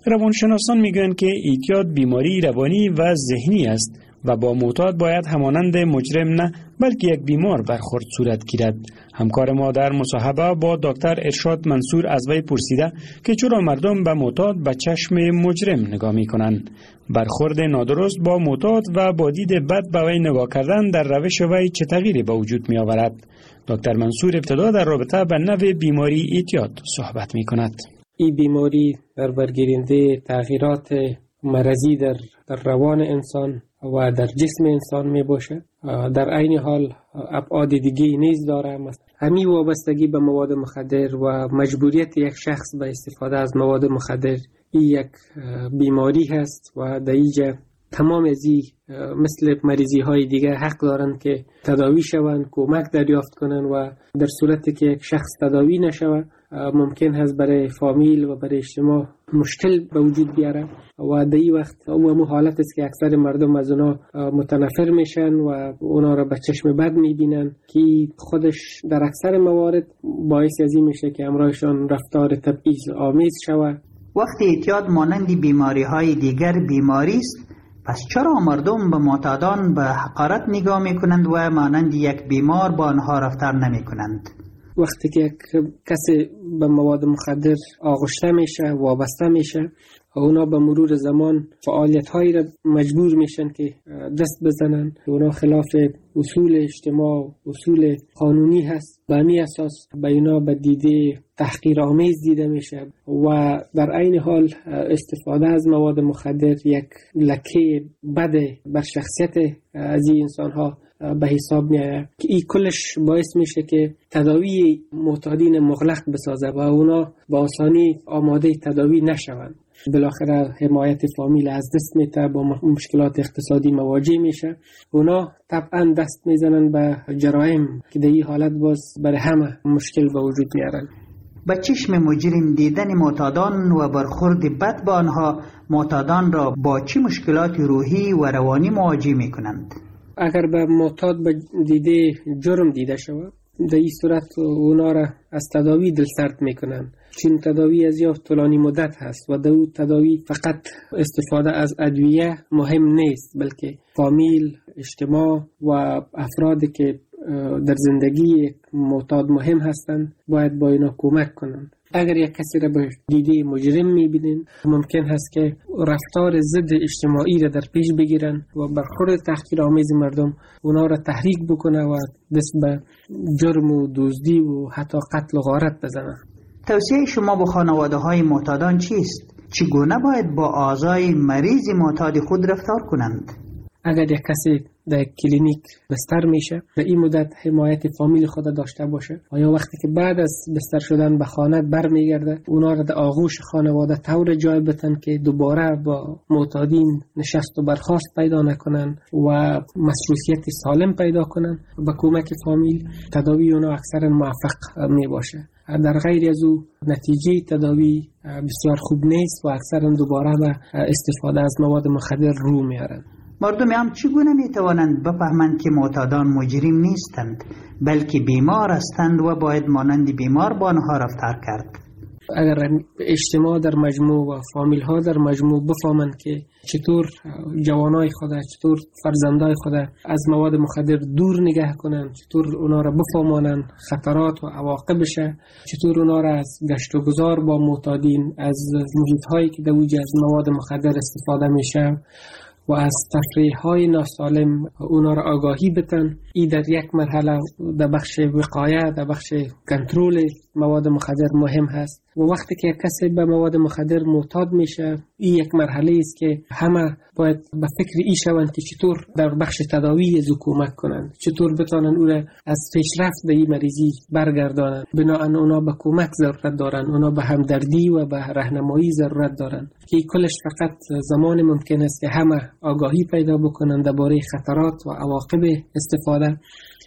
روانشناسان میگویند که اعتیاد بیماری روانی و ذهنی است و با معتاد باید همانند مجرم نه بلکه یک بیمار برخورد صورت گیرد. همکار ما در مصاحبه با دکتر ارشاد منصور از وی پرسیده که چرا مردم به معتاد به چشم مجرم نگاه میکنند. برخورد نادرست با معتاد و با دید بد به وی نگاه کردن در روش وی چه تغییری به وجود می آورد؟ دکتر منصور ابتدا در رابطه به نوع بیماری اعتیاد صحبت می کند. این بیماری در برگیرنده تغییرات مرضی در روان انسان و در جسم انسان می باشه. در عین حال ابعاد دیگه نیز داره. همین وابستگی به مواد مخدر و مجبوریت یک شخص به استفاده از مواد مخدر این یک بیماری هست و در اینجا تمام ازی مثل مریضی های دیگه حق دارن که تداوی شوند، کمک دریافت کنن و در صورتی که یک شخص تداوی نشوه ممکن هست برای فامیل و برای اجتماع مشکل به وجود بیاره و در این وقت اون حالت است که اکثر مردم از اونا متنفر میشن و اونا را به چشم بد میبینن که خودش در اکثر موارد باعث از این میشه که همراهشان رفتار تبعیض آمیز شود. وقتی اعتیاد مانند بیماری های دیگر بیماری است، پس چرا مردم به معتادان به حقارت نگاه میکنند و مانند یک بیمار با آنها رفتار نمیکنند؟ وقتی که کسی به مواد مخدر آغشته میشه، وابسته میشه، اونا به مرور زمان فعالیت هایی را مجبور میشن که دست بزنن. اونا خلاف اصول اجتماع، اصول قانونی هست. به همین اساس به اینا به دیده تحقیرآمیز دیده میشه و در عین حال استفاده از مواد مخدر یک لکه بد بر شخصیت از این انسان ها به حساب میاد که این کلش باعث میشه که تداوی معتادین مغلق بسازه و اونا با آسانی آماده تداوی نشوند. بالاخره حمایت فامیل از دست میته، با مشکلات اقتصادی مواجه میشه. اونا طبعا دست میزنن به جرایم که در این حالت باز برای همه مشکل به وجود میارن. با چشم مجرم دیدن معتادان و برخورد بد با آنها معتادان را با چه مشکلات روحی و روانی مواجه میکنند؟ اگر به معتاد به دیده جرم دیده شود، در این صورت اونا را از تداوی دلسرد میکنن، چون تداوی از یا طولانی مدت هست و در اون تداوی فقط استفاده از ادویه مهم نیست، بلکه فامیل، اجتماع و افرادی که در زندگی معتاد مهم هستند باید با اینا کمک کنند. اگر یک کسی را به دیده مجرم میبینین ممکن هست که رفتار ضد اجتماعی را در پیش بگیرن و برخورد تحقیرآمیز مردم اونا را تحریک بکنه و دست به جرم و دزدی و حتی قتل و غارت بزنن. توصیه شما به خانواده های معتادان چیست؟ چگونه باید با اعضای مریض معتاد خود رفتار کنند؟ اگر یک کسی در کلینیک بستر میشه در این مدت حمایت فامیل خود داشته باشه و یا وقتی که بعد از بستر شدن به خانه برمیگرده اونا را در آغوش خانواده طور جای بتن که دوباره با معتادین نشست و برخاست پیدا نکنن و مصروفیت سالم پیدا کنن. با کمک فامیل تداوی اونا اکثرا موفق می باشه. در غیر از او نتیجه تداوی بسیار خوب نیست و اکثرا دوباره به استفاده از مواد مخدر رو میارن. مردم هم چگونه میتوانند بفهمند که معتادان مجرم نیستند بلکه بیمار هستند و باید مانند بیمار با آنها رفتار کرد؟ اگر اجتماع در مجموع و فامیل ها در مجموع بفهمند که چطور جوانای خود، چطور فرزندای خود از مواد مخدر دور نگه کنند، چطور اونا را بفهمانند خطرات و عواقبش، چطور اونا را از گشت و گذار با معتادین، از محیط هایی که در وجود از مواد مخدر استفاده میشه و از تفریح های ناسالم اونا را آگاهی بتن. این در یک مرحله در بخش وقایه، در بخش کنترل مواد مخدر مهم هست و وقتی که کسی به مواد مخدر معتاد میشه این یک مرحله است که همه باید به فکر این شوند که چطور در بخش تداوی از کمک کنند، چطور بتانن او را از پیشرفت به این مریضی برگردانند. بنابراین اونا به کمک ضرورت دارن، اونا به همدردی و به راهنمایی ضرورت دارن که کلش فقط زمان ممکن است که همه آگاهی پیدا بکنند درباره خطرات و عواقب استفاده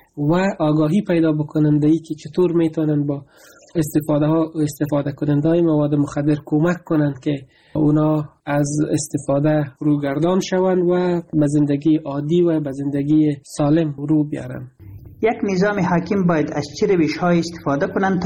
و آگاهی پیدا بکنند ای که چطور میتونن با استفاده کننده های مواد مخدر کمک کنند که اونا از استفاده روگردان شوند و به زندگی عادی و به زندگی سالم رو بیارن. یک نظام حاکم باید از چه روش‌های استفاده کنند تا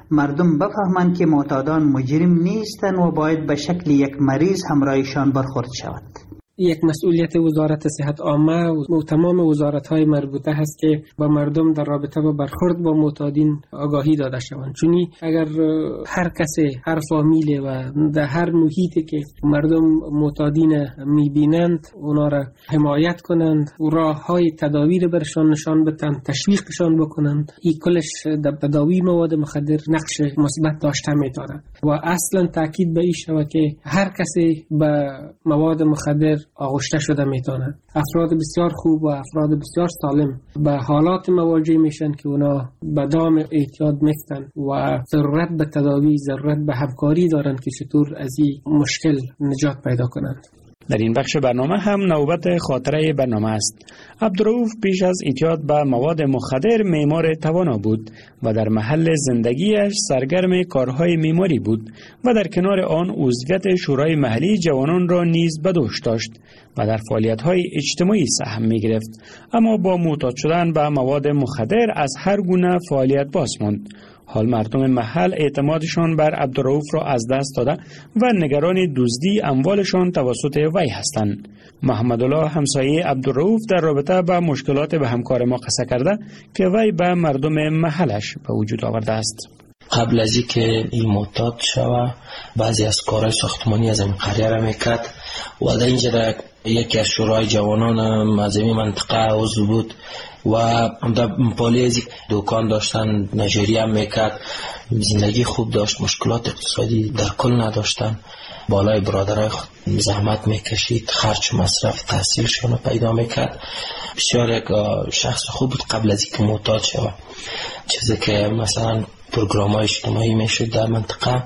مردم بفهمند که معتادان مجرم نیستند و باید به شکل یک مریض همراهشان برخورد شود. یک مسئولیت وزارت صحت عامه و تمام وزارت‌های مربوطه هست که با مردم در رابطه با برخورد با معتادین آگاهی داده شوند. چون اگر هر کسی، هر فامیل و در هر محیطی که مردم معتادین می‌بینند اونا را حمایت کنند و راه‌های تداوی را برشان نشان بدهند، تشویقشان بکنند، این کلش در تداوی مواد مخدر نقش مثبت داشته می‌تواند. و اصلا تاکید به این شود که هر کسی به مواد مخدر آغشته شده میتونه. افراد بسیار خوب و افراد بسیار سالم به حالات مواجه میشن که اونا به دام احتیاط میفتن و ضرورت به تداوی، ضرورت به همکاری دارن که چطور از این مشکل نجات پیدا کنند. در این بخش برنامه هم نوبت خاطره برنامه است. عبدالرؤوف پیش از اعتیاد به مواد مخدر معمار توانا بود و در محل زندگیش سرگرم کارهای معماری بود و در کنار آن عضویت شورای محلی جوانان را نیز به دوش داشت و در فعالیت‌های اجتماعی سهم می‌گرفت، اما با معتاد شدن به مواد مخدر از هر گونه فعالیت باز ماند. حال مردم محل اعتمادشان بر عبدالرؤوف را از دست داده و نگران دزدی اموالشان توسط وی هستند. محمد الله همسایه عبدالرؤوف در رابطه با مشکلات به همکار ما قصه کرده که وی به مردم محلش به وجود آورده است. قبل از اینکه این معتاد شوه بعضی از کارهای ساختمانی از این قریه را میکرد و در اینجا یکی از شورای جوانان از این منطقه عضو بود و در پالیزی دکان داشتن، نجاری هم میکرد، زندگی خوب داشت، مشکلات اقتصادی در کل نداشتن. بالای برادرای خود زحمت میکشید، خرج و مصرف تحصیلشون رو پیدا میکرد. بسیار یک شخص خوب بود قبل از اینکه معتاد شوه. چیزی که مثلا پروگرام های اجتماعی میشد در منطقه،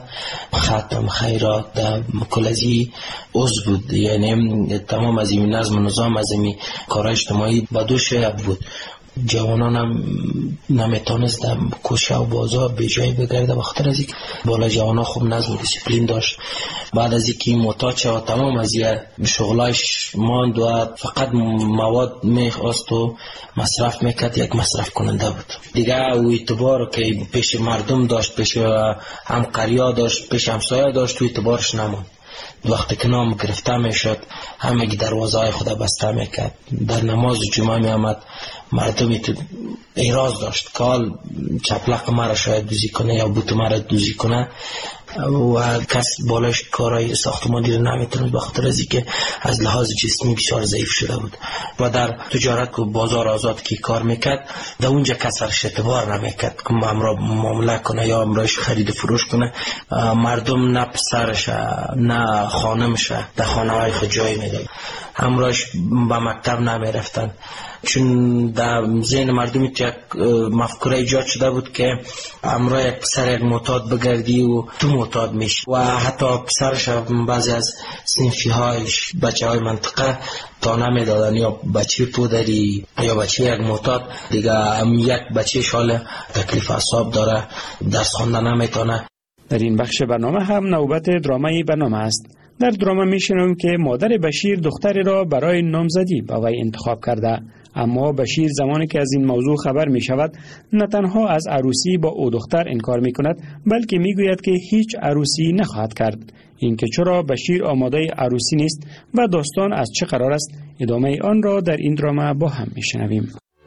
ختم خیرات در کلزی عضو بود، یعنی تمام از این نظم و نظام از این کارهای اجتماعی با دوش بود. جوانان هم نمیتونست در کوچه و بازار به جای بگرده بخاطر از اینکه بالا جوانا خوب نظم و دیسیپلین داشت. بعد از اینکه معتاد شد تمام از شغلایش ماند و فقط مواد میخواست و مصرف میکرد، یک مصرف کننده بود دیگه. او اعتبار که پیش مردم داشت، پیش همقریا داشت، پیش همسایه داشت، تو اعتبارش نموند. وقتی که نام گرفته میشد همگی دروازه های خود بسته میکرد. در نماز جمعه میامد مردمی تو ایراز داشت که حال چپلق مرا شاید دوزی کنه یا بوت مرا دوزی کنه و کس بالاش کارهای ساختمانی رو نمیتوند بخاطر از اینکه از لحاظ جسمی بسیار ضعیف شده بود و در تجارت و بازار آزاد که کار میکرد در اونجا کسرش اعتبار نمیکرد که همراه معامله کنه یا همراهش خرید و فروش کنه. مردم نه پسرش نه خانمش در خانه های خود جای میداد، همراهش به مکتب نمیرفتن، چون در ذهن مردم یک مفکوره ایجاد شده بود که همراه یک پسر یک معتاد بگردی و تو معتاد میشی و حتی پسرش بعضی از صنفی هایش بچه های منطقه تا نمیدادن یا بچه پودری یا بچه یک معتاد دیگه یک بچه شال تکلیف اعصاب داره، درس خواندن نمیتونه. در این بخش برنامه هم نوبت درامای برنامه است. در دراما میشنویم که مادر بشیر دختری را برای نامزدی به وی انتخاب کرده، اما بشیر زمانی که از این موضوع خبر می شود نه تنها از عروسی با او دختر انکار می کند بلکه می گوید که هیچ عروسی نخواهد کرد. اینکه چرا بشیر آماده عروسی نیست و داستان از چه قرار است، ادامه آن را در این دراما با هم می شنویم.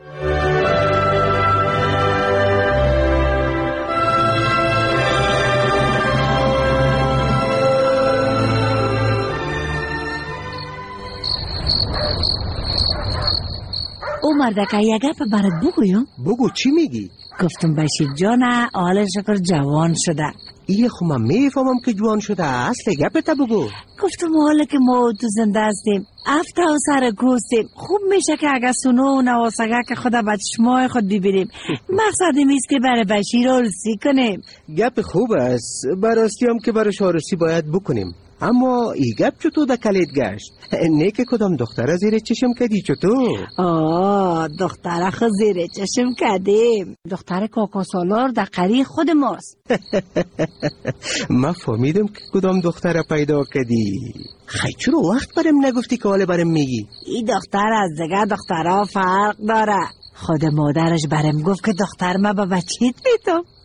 او مردکه یک گپ برات بگویم؟ بگو چی میگی؟ گفتم بشیر جانه حال شکر جوان شده. ایه خو من میفهمم که جوان شده، اصل گپت بگو. گفتم حالا که ما تو زنده هستیم افته و سر کوستیم، خوب میشه که اگر سونو و نواسگه که خدا به چشمای خود ببینیم. مقصدم ایست که برای بشیر عروسی کنیم. گپ خوب است، براستی هم که برایش عروسی باید بکنیم، اما ای گپ چطور در کلید گشت؟ نه که کدام دختر زیر چشم کدی چطور؟ دختر خود زیر چشم کدیم، دختر کاکا سالار در قریه خود ماست. من فهمیدم که کدام دختر پیدا کدی. خیلی چرا وقت برم نگفتی که حالا برم میگی؟ این دختر از دیگه دخترها فرق داره. خود مادرش برم گفت که دختر ما با بچیت میتم.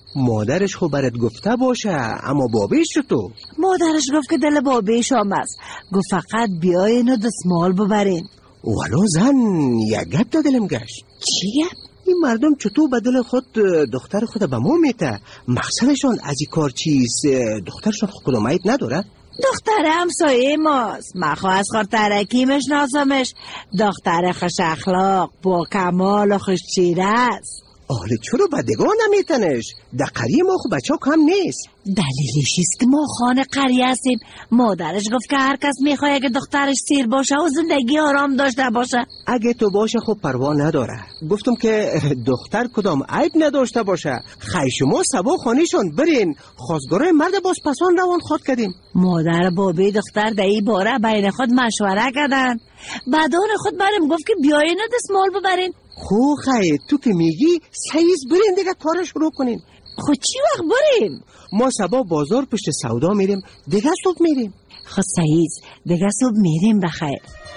مادرش خو برات گفته باشه، اما بابیش تو؟ مادرش گفت که دل بابیش هم است، گفت فقط بیاین و دستمال ببرین. ولو زن یک گپ دا دلم گشت. چی گپ؟ این مردم چطور به دل خود دختر خود به ما میته؟ مقصدشان از این کار چیست؟ دخترشان خود کدام عیب نداره؟ دختر همسایه ماست، من خواهد از خور ترکی مشناسمش. دختر خوش اخلاق با کمال و خوش چیره است. آله چرا بدگاه نمیتنش؟ در قریه ما خب بچه ها کم نیست. دلیلش است که ما خانه قریه هستیم. مادرش گفت که هر کس میخواه که دخترش سیر باشه و زندگی آرام داشته باشه. اگه تو باشه خب پروا نداره. گفتم که دختر کدام عیب نداشته باشه. خی شما سبا خانیشون برین، خواستگاره مرد باز پسان روان خود کردیم. مادر بابی دختر در این باره بین خود مشوره کردن. بعدان خود برم گفت که بیاین و دستمال ببرین. خو خی تو که میگی سیز برین دیگه کار شروع کنین. خود چی وقت بریم؟ ما سبا بازار پشت سودا میریم، دیگه صبح میریم. خود سیز دیگه صبح میریم بخیر.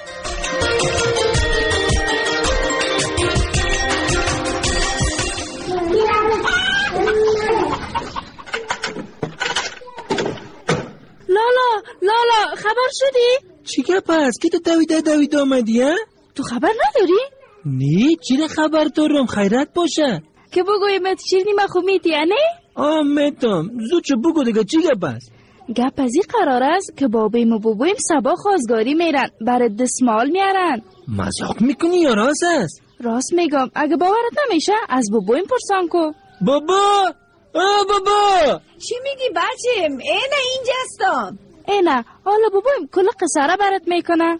لالا خبر شدی؟ چی گپ است که تو دویده آمدی ها؟ تو خبر نداری؟ نه چیره خبر دارم، خیرت باشه که بگویمت چیزی ما خوب میتیانه؟ میتم زود چه بگو دیگه چی گپ است؟ گپ از این قرار است که بابیم و بابویم سبا خواستگاری میرن، برای دستمال میارن. مزاق میکنی یا راست است؟ راست میگم، اگه باورت نمیشه از بابویم پرسان کو. بابا بابا چی میگی بچیم؟ اینه اینجاستم. اینه حالا بابویم کل قصاره برات میکنه.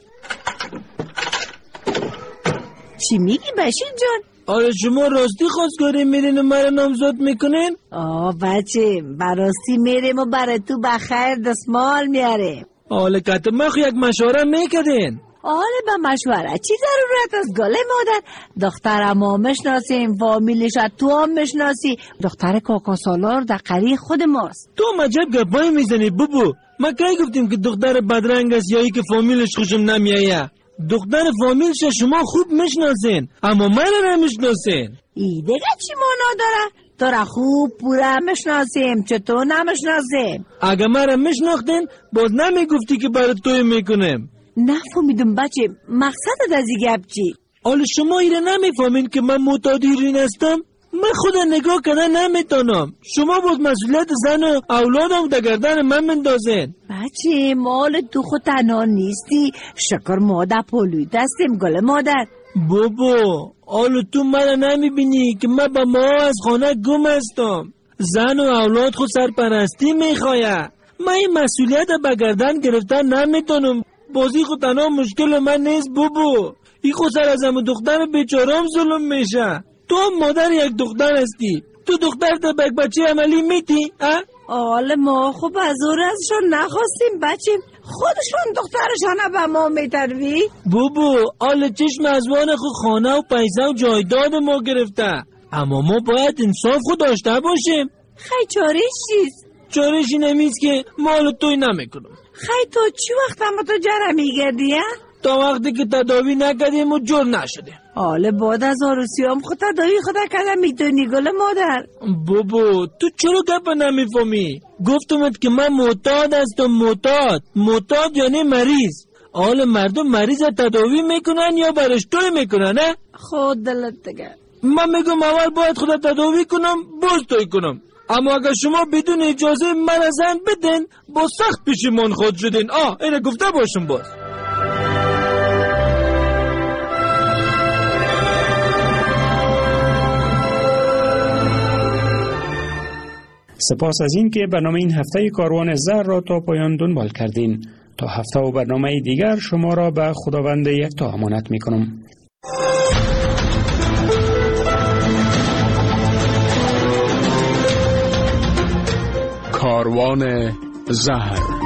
چی میگی بشیر جان؟ آره شما راستی خواستگاری میرین و مرا نامزد میکنین؟ بچه براستی میریم و برای تو بخیر دستمال میاریم. حالا که ما خو یک مشوره میکردین. آره به مشوره چی ضرورت است گله مادر؟ دختر ما مشناسیم، فامیلش تو هم مشناسی. دختر کاکا سالار در قریه خود ماست. تو مجب گپایی میزنی بابو. ما کی گفتیم که دختر بدرنگ است یا ای که فامیلش خوشم نمیایه؟ دختر فامیلش شما خوب میشناسین اما من نمیشناسین. ای دیگه چی مانا داره؟ تو را خوب پورا میشناسیم، چطور نمیشناسیم؟ اگه مرا میشناختین باز نمیگفتی که برای توی میکنم. نفهمیدم بچه مقصدت از این گپ چی؟ حالا شما ایره نمیفهمین که من معتاد هیروئین هستم؟ من خود نگاه کردن نمیتونم. شما باز مسئولیت زن و اولادم در گردن من مندازین. بچه مال تو خود تنها نیستی، شکر ما در پولوی دستیم گل مادر. بابا حالا تو من نمیبینی که من با ما از خانه گم هستم. زن و اولاد خود سرپرستی میخواه. من این مسئولیت به گردن گرفتن نمیتونم. بازی خود تنها مشکل من نیست بابا. این خود سر از همون دختر بیچارم ظلم میشه. تو مادر یک دختر هستی، تو دختر تا بک بچه عملی میتی؟ حالا ما خوب از ازشون نخواستیم بچه، خودشون دخترشان به ما میتروی. بابا حالا چشم ازوان خود خانه و پیسه و جایداد ما گرفته، اما ما باید انصاف خود داشته باشیم. خی چارش چیست؟ چارشی نمیست که ما حالا توی نمیکنم. خی تو چی وقت هم تو جره میگردی؟ تا وقتی که تداوی نکردیم و جور نشده. حالا بعد از آروسیام خود تداوی خدا کردم میتونی گل مادر. بابا تو چرا گپ نمیفهمی؟ گفتمت که من معتاد هستم. معتاد یعنی مریض. حالا مردم مریض تداوی میکنن یا برش توی میکنن نه؟ خود دلت دیگه. من میگم اول باید خدا تداوی کنم باز توی کنم. اما اگر شما بدون اجازه من زن بدین با سخت پشیمان خود شدین. اینه گفته باشم باز. سپاس از این که برنامه این هفته کاروان زهر را تا پایان دنبال کردین. تا هفته و برنامه دیگر شما را به خداوند یکتا امانت می کنم. کاروان زهر